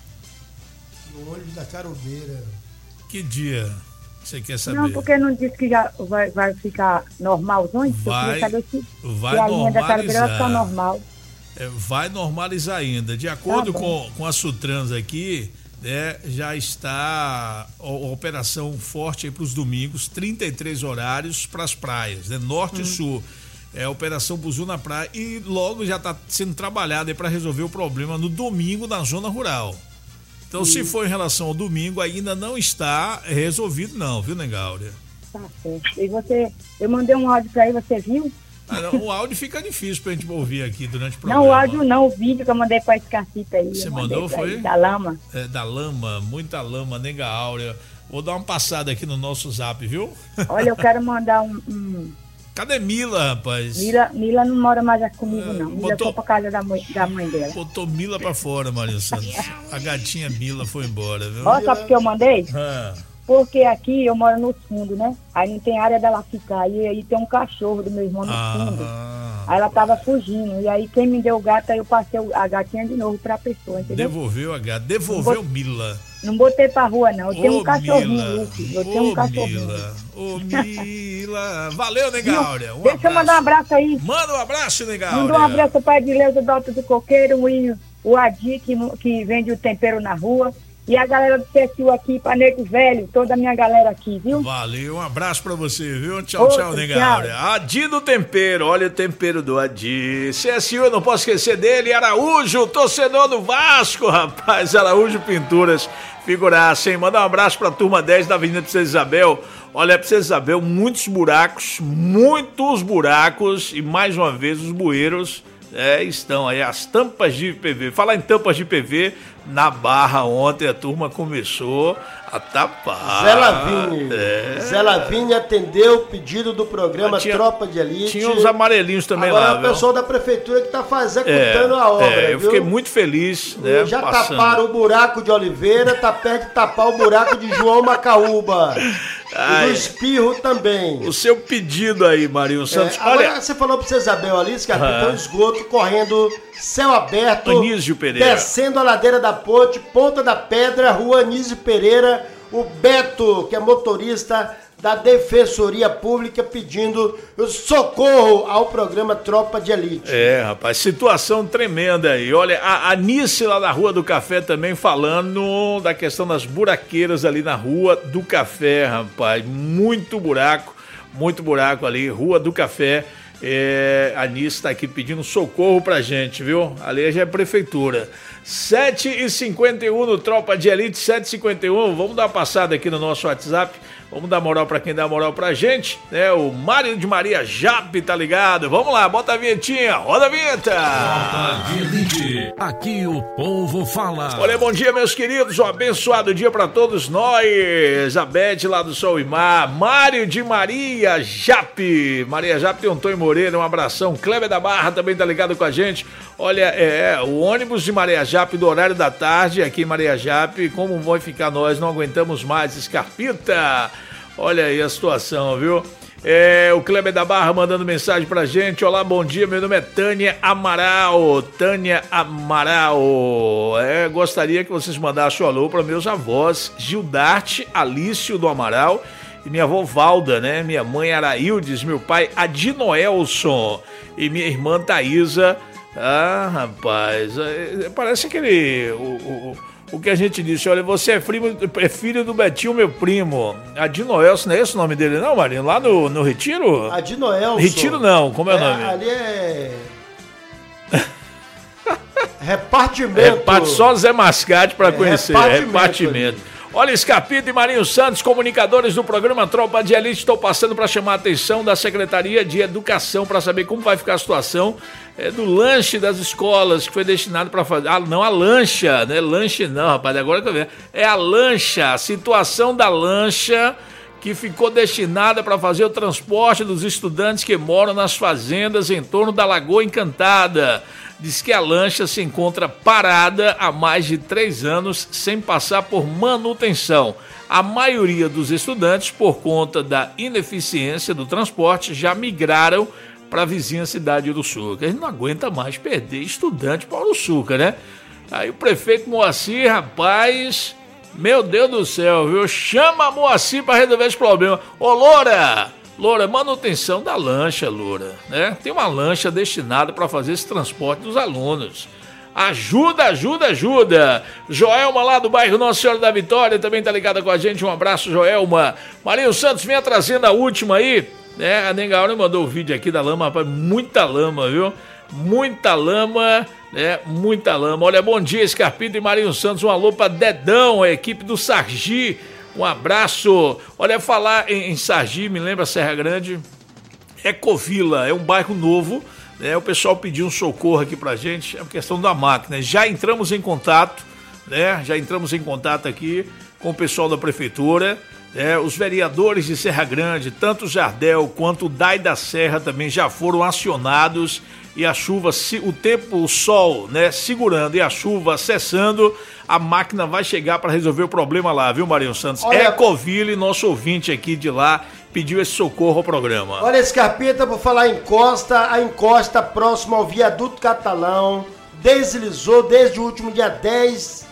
No ônibus da Carobeira. Que dia você quer saber? Não, porque não disse que já vai ficar normal os ônibus? Vai, eu queria saber se vai a linha da Carobeira vai ficar normal. Vai normalizar ainda. De acordo com a Sutrans aqui, né, já está a operação forte aí para os domingos, 33 horários para as praias, né, norte e sul. É a Operação Buzu na praia e logo já está sendo trabalhado para resolver o problema no domingo na zona rural. Então, se for em relação ao domingo, ainda não está resolvido não, viu, Nega Áurea? Tá certo. E eu mandei um áudio para aí, você viu? O áudio fica difícil pra gente ouvir aqui durante o programa. Não, o áudio não, o vídeo que eu mandei pra Scarpita aí. Você mandou, foi? Da lama. É, da lama, muita lama, Nega Áurea. Vou dar uma passada aqui no nosso zap, viu? Olha, eu quero mandar um... Cadê Mila, rapaz? Mila não mora mais aqui comigo, não. Mila foi pra casa da mãe dela. Botou Mila pra fora, Maria Santos. A gatinha Mila foi embora, viu? Olha, sabe por que eu mandei? Porque aqui eu moro no fundo, né? Aí não tem área dela ficar. E aí tem um cachorro do meu irmão no fundo. Aí ela tava fugindo. E aí quem me deu o gato, aí eu passei a gatinha de novo pra pessoa, entendeu? Devolveu a gata. Devolveu Mila. Não botei pra rua, não. Eu tenho um cachorrinho, Lucy. Eu tenho um cachorrinho. Ô, Mila. Valeu, Nega Áurea. Deixa eu mandar um abraço aí. Manda um abraço, Nega Áurea. Manda um abraço para Edileuza do Alto do Coqueiro e o Adi, que vende o tempero na rua. E a galera do CSU aqui, Paneco Velho, toda a minha galera aqui, viu? Valeu, um abraço pra você, viu? Tchau, tchau, Nega Áurea. Adi do tempero, olha o tempero do Adi. CSU, eu não posso esquecer dele, Araújo, torcedor do Vasco, rapaz. Araújo Pinturas, figuraça, hein? Manda um abraço pra turma 10 da Avenida Princesa Isabel. Olha, Princesa Isabel, muitos buracos e mais uma vez os bueiros estão aí, as tampas de PV. Falar em tampas de PV, na Barra ontem a turma começou a tapar. Zé Lavigne atendeu o pedido do programa Tropa de Elite. Tinha uns amarelinhos também. Agora lá. Agora é o pessoal da prefeitura que está executando a obra. Eu fiquei muito feliz. Né, já taparam o buraco de Oliveira, tá perto de tapar o buraco de João Macaúba. E do Espirro também. O seu pedido aí, Marinho Santos. Agora você falou pra você, Isabel, ali, tem um esgoto correndo, céu aberto, Anísio Pereira, descendo a ladeira da ponte, Ponta da Pedra, rua Anísio Pereira. O Beto, que é motorista da Defensoria Pública, pedindo socorro ao programa Tropa de Elite. Rapaz, situação tremenda aí. Olha, a Anice lá na Rua do Café também falando da questão das buraqueiras ali na Rua do Café, rapaz. Muito buraco ali, Rua do Café. A Anice tá aqui pedindo socorro pra gente, viu? Ali já é prefeitura. 7h51 no Tropa de Elite, 7h51. Vamos dar uma passada aqui no nosso WhatsApp. Vamos dar moral pra quem dá moral pra gente, né? O Mário de Maria Jape tá ligado. Vamos lá, bota a vinhetinha, roda a vinheta. Tropa de Elite, aqui o povo fala. Olha, bom dia, meus queridos, um abençoado dia pra todos nós. A Beth lá do Sol e Mar, Mário de Maria Jape. Maria Jape tem um Antônio Moreira, um abração. Kleber da Barra também tá ligado com a gente. Olha, o ônibus de Maria Jape do horário da tarde aqui em Maria Jape, como vai ficar nós? Não aguentamos mais, Scarpita. Olha aí a situação, viu? O Kleber da Barra mandando mensagem pra gente. Olá, bom dia, meu nome é Tânia Amaral. Gostaria que vocês mandassem um alô para meus avós, Gildarte Alício do Amaral e minha avó Valda, né? Minha mãe Araildes, meu pai Adinoelson e minha irmã Thaísa. Ah, rapaz, parece aquele... O que a gente disse, olha, você é filho do Betinho, meu primo. Adinoelson, não é esse o nome dele não, Marinho? Lá no Retiro? Adinoelson. Retiro não, como é o nome? Ali é... Repartimento. Só Zé Mascate para conhecer. Repartimento. Olha, Scarpita e Marinho Santos, comunicadores do programa Tropa de Elite, estou passando para chamar a atenção da Secretaria de Educação para saber como vai ficar a situação do lanche das escolas, que foi destinado para fazer... não, a lancha, não é lanche não, rapaz, agora que eu vejo. É a lancha, a situação da lancha que ficou destinada para fazer o transporte dos estudantes que moram nas fazendas em torno da Lagoa Encantada. Diz que a lancha se encontra parada há mais de 3 anos sem passar por manutenção. A maioria dos estudantes, por conta da ineficiência do transporte, já migraram para a vizinha cidade do Uruçuca. A gente não aguenta mais perder estudante para o Uruçuca, né? Aí o prefeito Moacir, rapaz, meu Deus do céu, viu? Chama a Moacir para resolver esse problema. Ô, Loura, manutenção da lancha, Loura, né? Tem uma lancha destinada para fazer esse transporte dos alunos. Ajuda. Joelma lá do bairro Nossa Senhora da Vitória também tá ligada com a gente. Um abraço, Joelma. Marinho Santos, venha trazendo a última aí, né? A Nengaura mandou o vídeo aqui da lama, rapaz, muita lama, viu? Muita lama, né? Muita lama. Olha, bom dia, Scarpita e Marinho Santos. Um alô pra Dedão, a equipe do Sargi. Um abraço. Olha, falar em Sargi, me lembra Serra Grande. Ecovila, é um bairro novo, né? O pessoal pediu um socorro aqui pra gente, é uma questão da máquina. Já entramos em contato, né? Já entramos em contato aqui com o pessoal da prefeitura. Os vereadores de Serra Grande, tanto o Jardel quanto o Dai da Serra também já foram acionados, e a chuva, o sol, né, segurando e a chuva cessando, a máquina vai chegar para resolver o problema lá, viu, Marinho Santos? Ecoville, nosso ouvinte aqui de lá, pediu esse socorro ao programa. Olha, Scarpeta, por falar em encosta, a encosta próxima ao viaduto Catalão deslizou desde o último dia 10,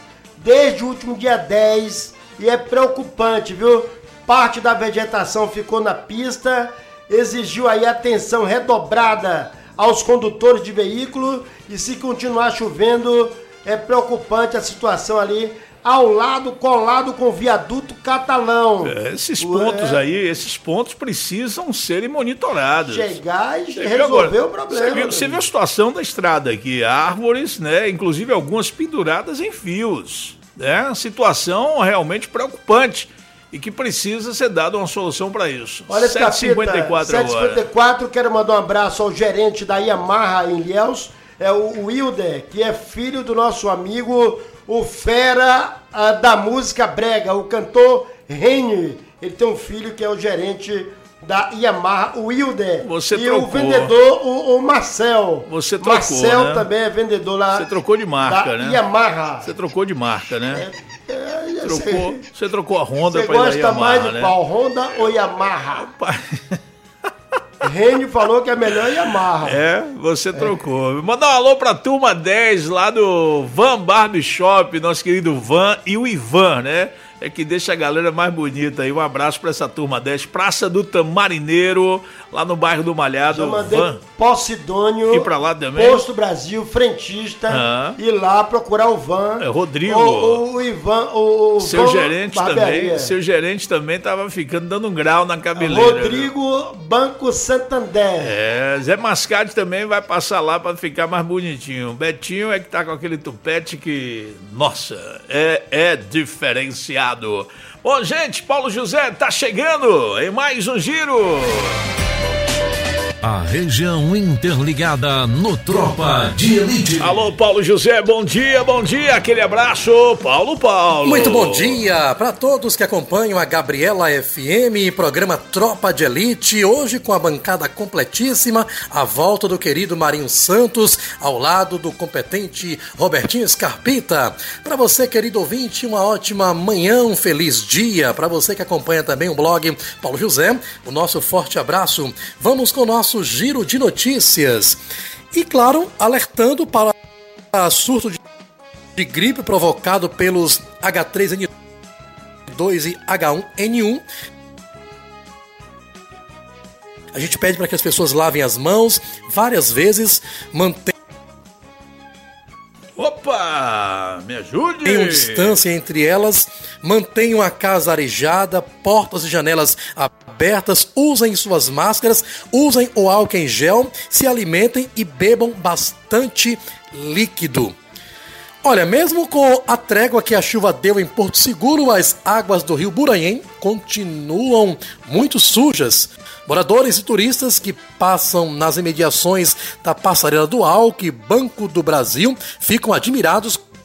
e é preocupante, viu? Parte da vegetação ficou na pista, exigiu aí atenção redobrada aos condutores de veículo, e se continuar chovendo, é preocupante a situação ali ao lado, colado com o viaduto Catalão. Esses pontos aí, esses pontos precisam serem monitorados. Chegar e resolver o problema. Você viu a situação da estrada aqui, árvores, né? Inclusive algumas penduradas em fios, né? Situação realmente preocupante e que precisa ser dada uma solução para isso. Olha, 7h54, quero mandar um abraço ao gerente da Yamaha em Ilhéus, é o Wilder, que é filho do nosso amigo, o fera da música brega, o cantor Reni. Ele tem um filho que é o gerente da Yamaha, o Wilder. Você e trocou. O vendedor, o Marcel. Você trocou, Marcel, né? também é vendedor lá. Você trocou de marca, da né? Yamaha. Você trocou de marca, né? Você trocou a Honda para ir da Yamaha, né? Você gosta mais de né? qual, Honda ou Yamaha? Reni falou que é melhor Yamaha. Você trocou. Mandar um alô pra turma 10 lá do Van Barbershop, nosso querido Van e o Ivan, né? É que deixa a galera mais bonita aí. Um abraço pra essa turma 10. Praça do Tamarineiro, lá no bairro do Malhado. Já mandei Posidônio, e pra lá também. Posto Brasil, frentista, e lá procurar o Van. Rodrigo. O Ivan, o seu Van gerente Barbearia. também. Seu gerente também tava ficando dando um grau na cabeleira. Rodrigo, viu? Banco Santander. Zé Mascade também vai passar lá pra ficar mais bonitinho. Betinho é que tá com aquele tupete que, nossa, é diferenciado. Bom, gente, Paulo José tá chegando em mais um giro. A região interligada no Tropa de Elite. Alô, Paulo José, bom dia, aquele abraço, Paulo. Muito bom dia para todos que acompanham a Gabriela FM, programa Tropa de Elite, hoje com a bancada completíssima, a volta do querido Marinho Santos, ao lado do competente Robertinho Scarpita. Para você, querido ouvinte, uma ótima manhã, um feliz dia. Para você que acompanha também o blog Paulo José, o nosso forte abraço. Vamos com o nosso giro de notícias e, claro, alertando para surto de gripe provocado pelos H3N2 e H1N1. A gente pede para que as pessoas lavem as mãos várias vezes, Opa, me ajude! Tenham distância entre elas, mantenham a casa arejada, portas e janelas abertas, usem suas máscaras, usem o álcool em gel, se alimentem e bebam bastante líquido. Olha, mesmo com a trégua que a chuva deu em Porto Seguro, as águas do rio Buranhém continuam muito sujas. Moradores e turistas que passam nas imediações da Passarela do Álcool e Banco do Brasil ficam admirados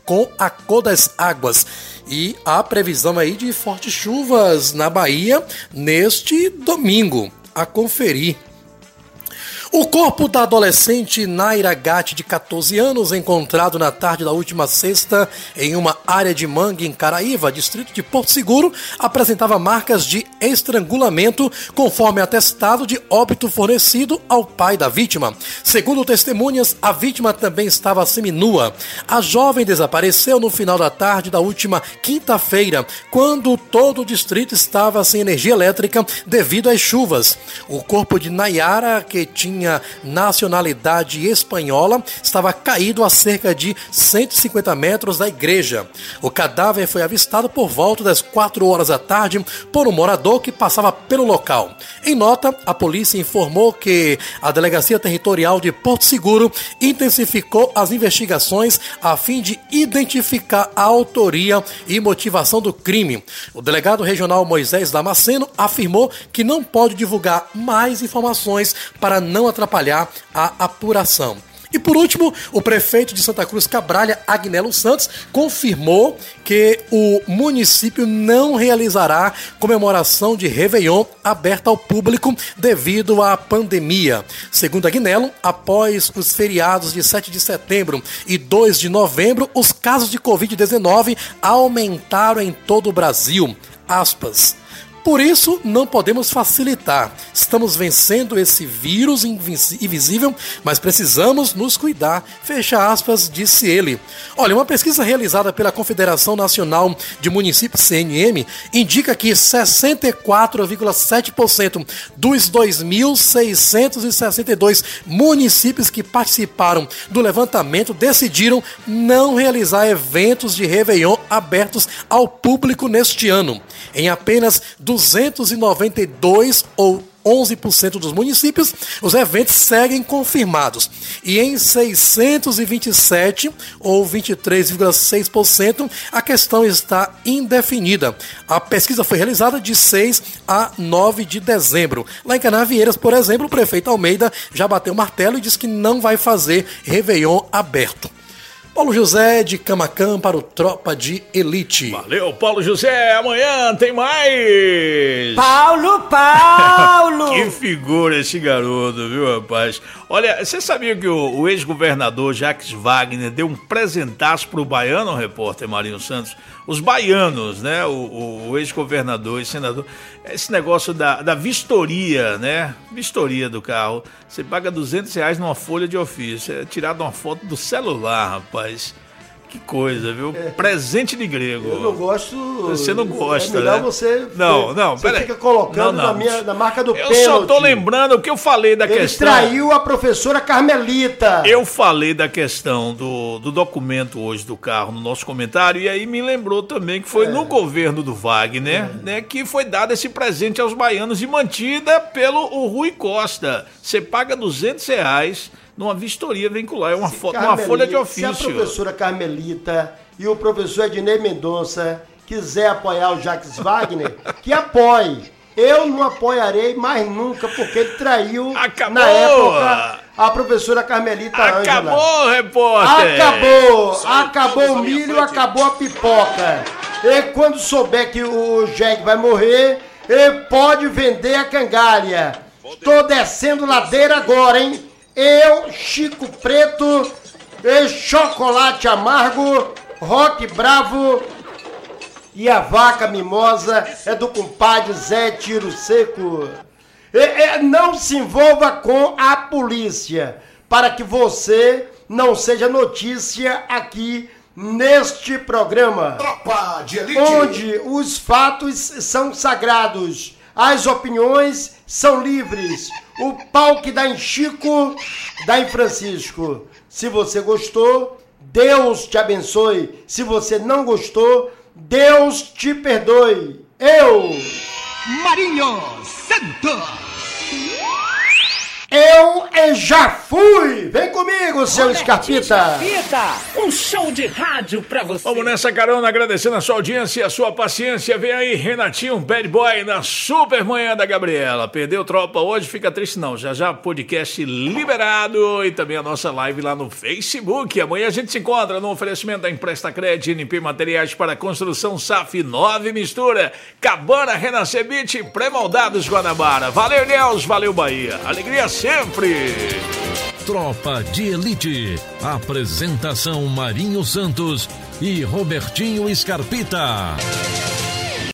com a cor das águas. E há previsão aí de fortes chuvas na Bahia neste domingo. A conferir. O corpo da adolescente Naira Gatti, de 14 anos, encontrado na tarde da última sexta em uma área de mangue em Caraíva, distrito de Porto Seguro, apresentava marcas de estrangulamento, conforme atestado de óbito fornecido ao pai da vítima. Segundo testemunhas, a vítima também estava seminua. A jovem desapareceu no final da tarde da última quinta-feira, quando todo o distrito estava sem energia elétrica devido às chuvas. O corpo de Nayara, que tinha nacionalidade espanhola, estava caído a cerca de 150 metros da igreja. O cadáver foi avistado por volta das 4 horas da tarde por um morador que passava pelo local. Em nota, a polícia informou que a Delegacia Territorial de Porto Seguro intensificou as investigações a fim de identificar a autoria e motivação do crime. O delegado regional Moisés Damasceno afirmou que não pode divulgar mais informações para não atrapalhar a apuração. E por último, o prefeito de Santa Cruz Cabralha, Agnello Santos, confirmou que o município não realizará comemoração de Réveillon aberta ao público devido à pandemia. Segundo Agnello, após os feriados de 7 de setembro e 2 de novembro, os casos de Covid-19 aumentaram em todo o Brasil. Aspas. Por isso, não podemos facilitar. Estamos vencendo esse vírus invisível, mas precisamos nos cuidar. Fecha aspas, disse ele. Olha, uma pesquisa realizada pela Confederação Nacional de Municípios, CNM, indica que 64,7% dos 2.662 municípios que participaram do levantamento decidiram não realizar eventos de Réveillon abertos ao público neste ano. Em apenas 292 ou 11% dos municípios, os eventos seguem confirmados. E em 627, ou 23,6%, a questão está indefinida. A pesquisa foi realizada de 6 a 9 de dezembro. Lá em Canavieiras, por exemplo, o prefeito Almeida já bateu o martelo e disse que não vai fazer Réveillon aberto. Paulo José de Camacan para o Tropa de Elite. Valeu, Paulo José. Amanhã tem mais. Paulo! Que figura esse garoto, viu, rapaz? Olha, você sabia que o ex-governador Jacques Wagner deu um presentaço pro baiano, repórter Marinho Santos? Os baianos, né? O ex-governador e senador. Esse negócio da vistoria, né? Vistoria do carro. Você paga R$200 numa folha de ofício. É tirado uma foto do celular, rapaz. Que coisa, viu? Presente de grego. Eu não gosto. Você não gosta, é melhor, né? Você peraí. Fica colocando na marca do pênalti. Eu só tô lembrando o que eu falei da questão. Ele traiu a professora Carmelita. Eu falei da questão do documento hoje do carro no nosso comentário, e aí me lembrou também que foi no governo do Wagner, né, que foi dado esse presente aos baianos e mantida pelo Rui Costa. Você paga R$200 numa vistoria veicular, é uma folha de ofício. Se a professora Carmelita e o professor Ednei Mendonça quiser apoiar o Jacques Wagner, que apoie. Eu não apoiarei mais nunca, porque ele traiu, na época, a professora Carmelita Ângela. Acabou, repórter! Acabou o milho, acabou a pipoca. E quando souber que o Jeg vai morrer, ele pode vender a cangalha. Tô descendo ladeira agora, hein? Eu, Chico Preto, e Chocolate Amargo, Rock Bravo e a vaca mimosa é do compadre Zé Tiro Seco. Não se envolva com a polícia, para que você não seja notícia aqui neste programa. Tropa de Elite. Onde os fatos são sagrados, as opiniões são livres. O pau que dá em Chico, dá em Francisco. Se você gostou, Deus te abençoe. Se você não gostou, Deus te perdoe. Marinho Santos. Eu já fui. Vem comigo, seu Scarpita. Capita, um show de rádio pra você. Vamos nessa carona, agradecendo a sua audiência e a sua paciência. Vem aí, Renatinho, Bad Boy, na super manhã da Gabriela. Perdeu tropa hoje? Fica triste não. Já podcast liberado e também a nossa live lá no Facebook. Amanhã a gente se encontra no oferecimento da Empresta Cred, NP Materiais para Construção, SAF 9 Mistura, Cabana, Renascer Beach, Pré-Moldados Guanabara. Valeu, Deus, valeu, Bahia. Alegria sempre. Tropa de Elite. Apresentação Marinho Santos e Robertinho Scarpita.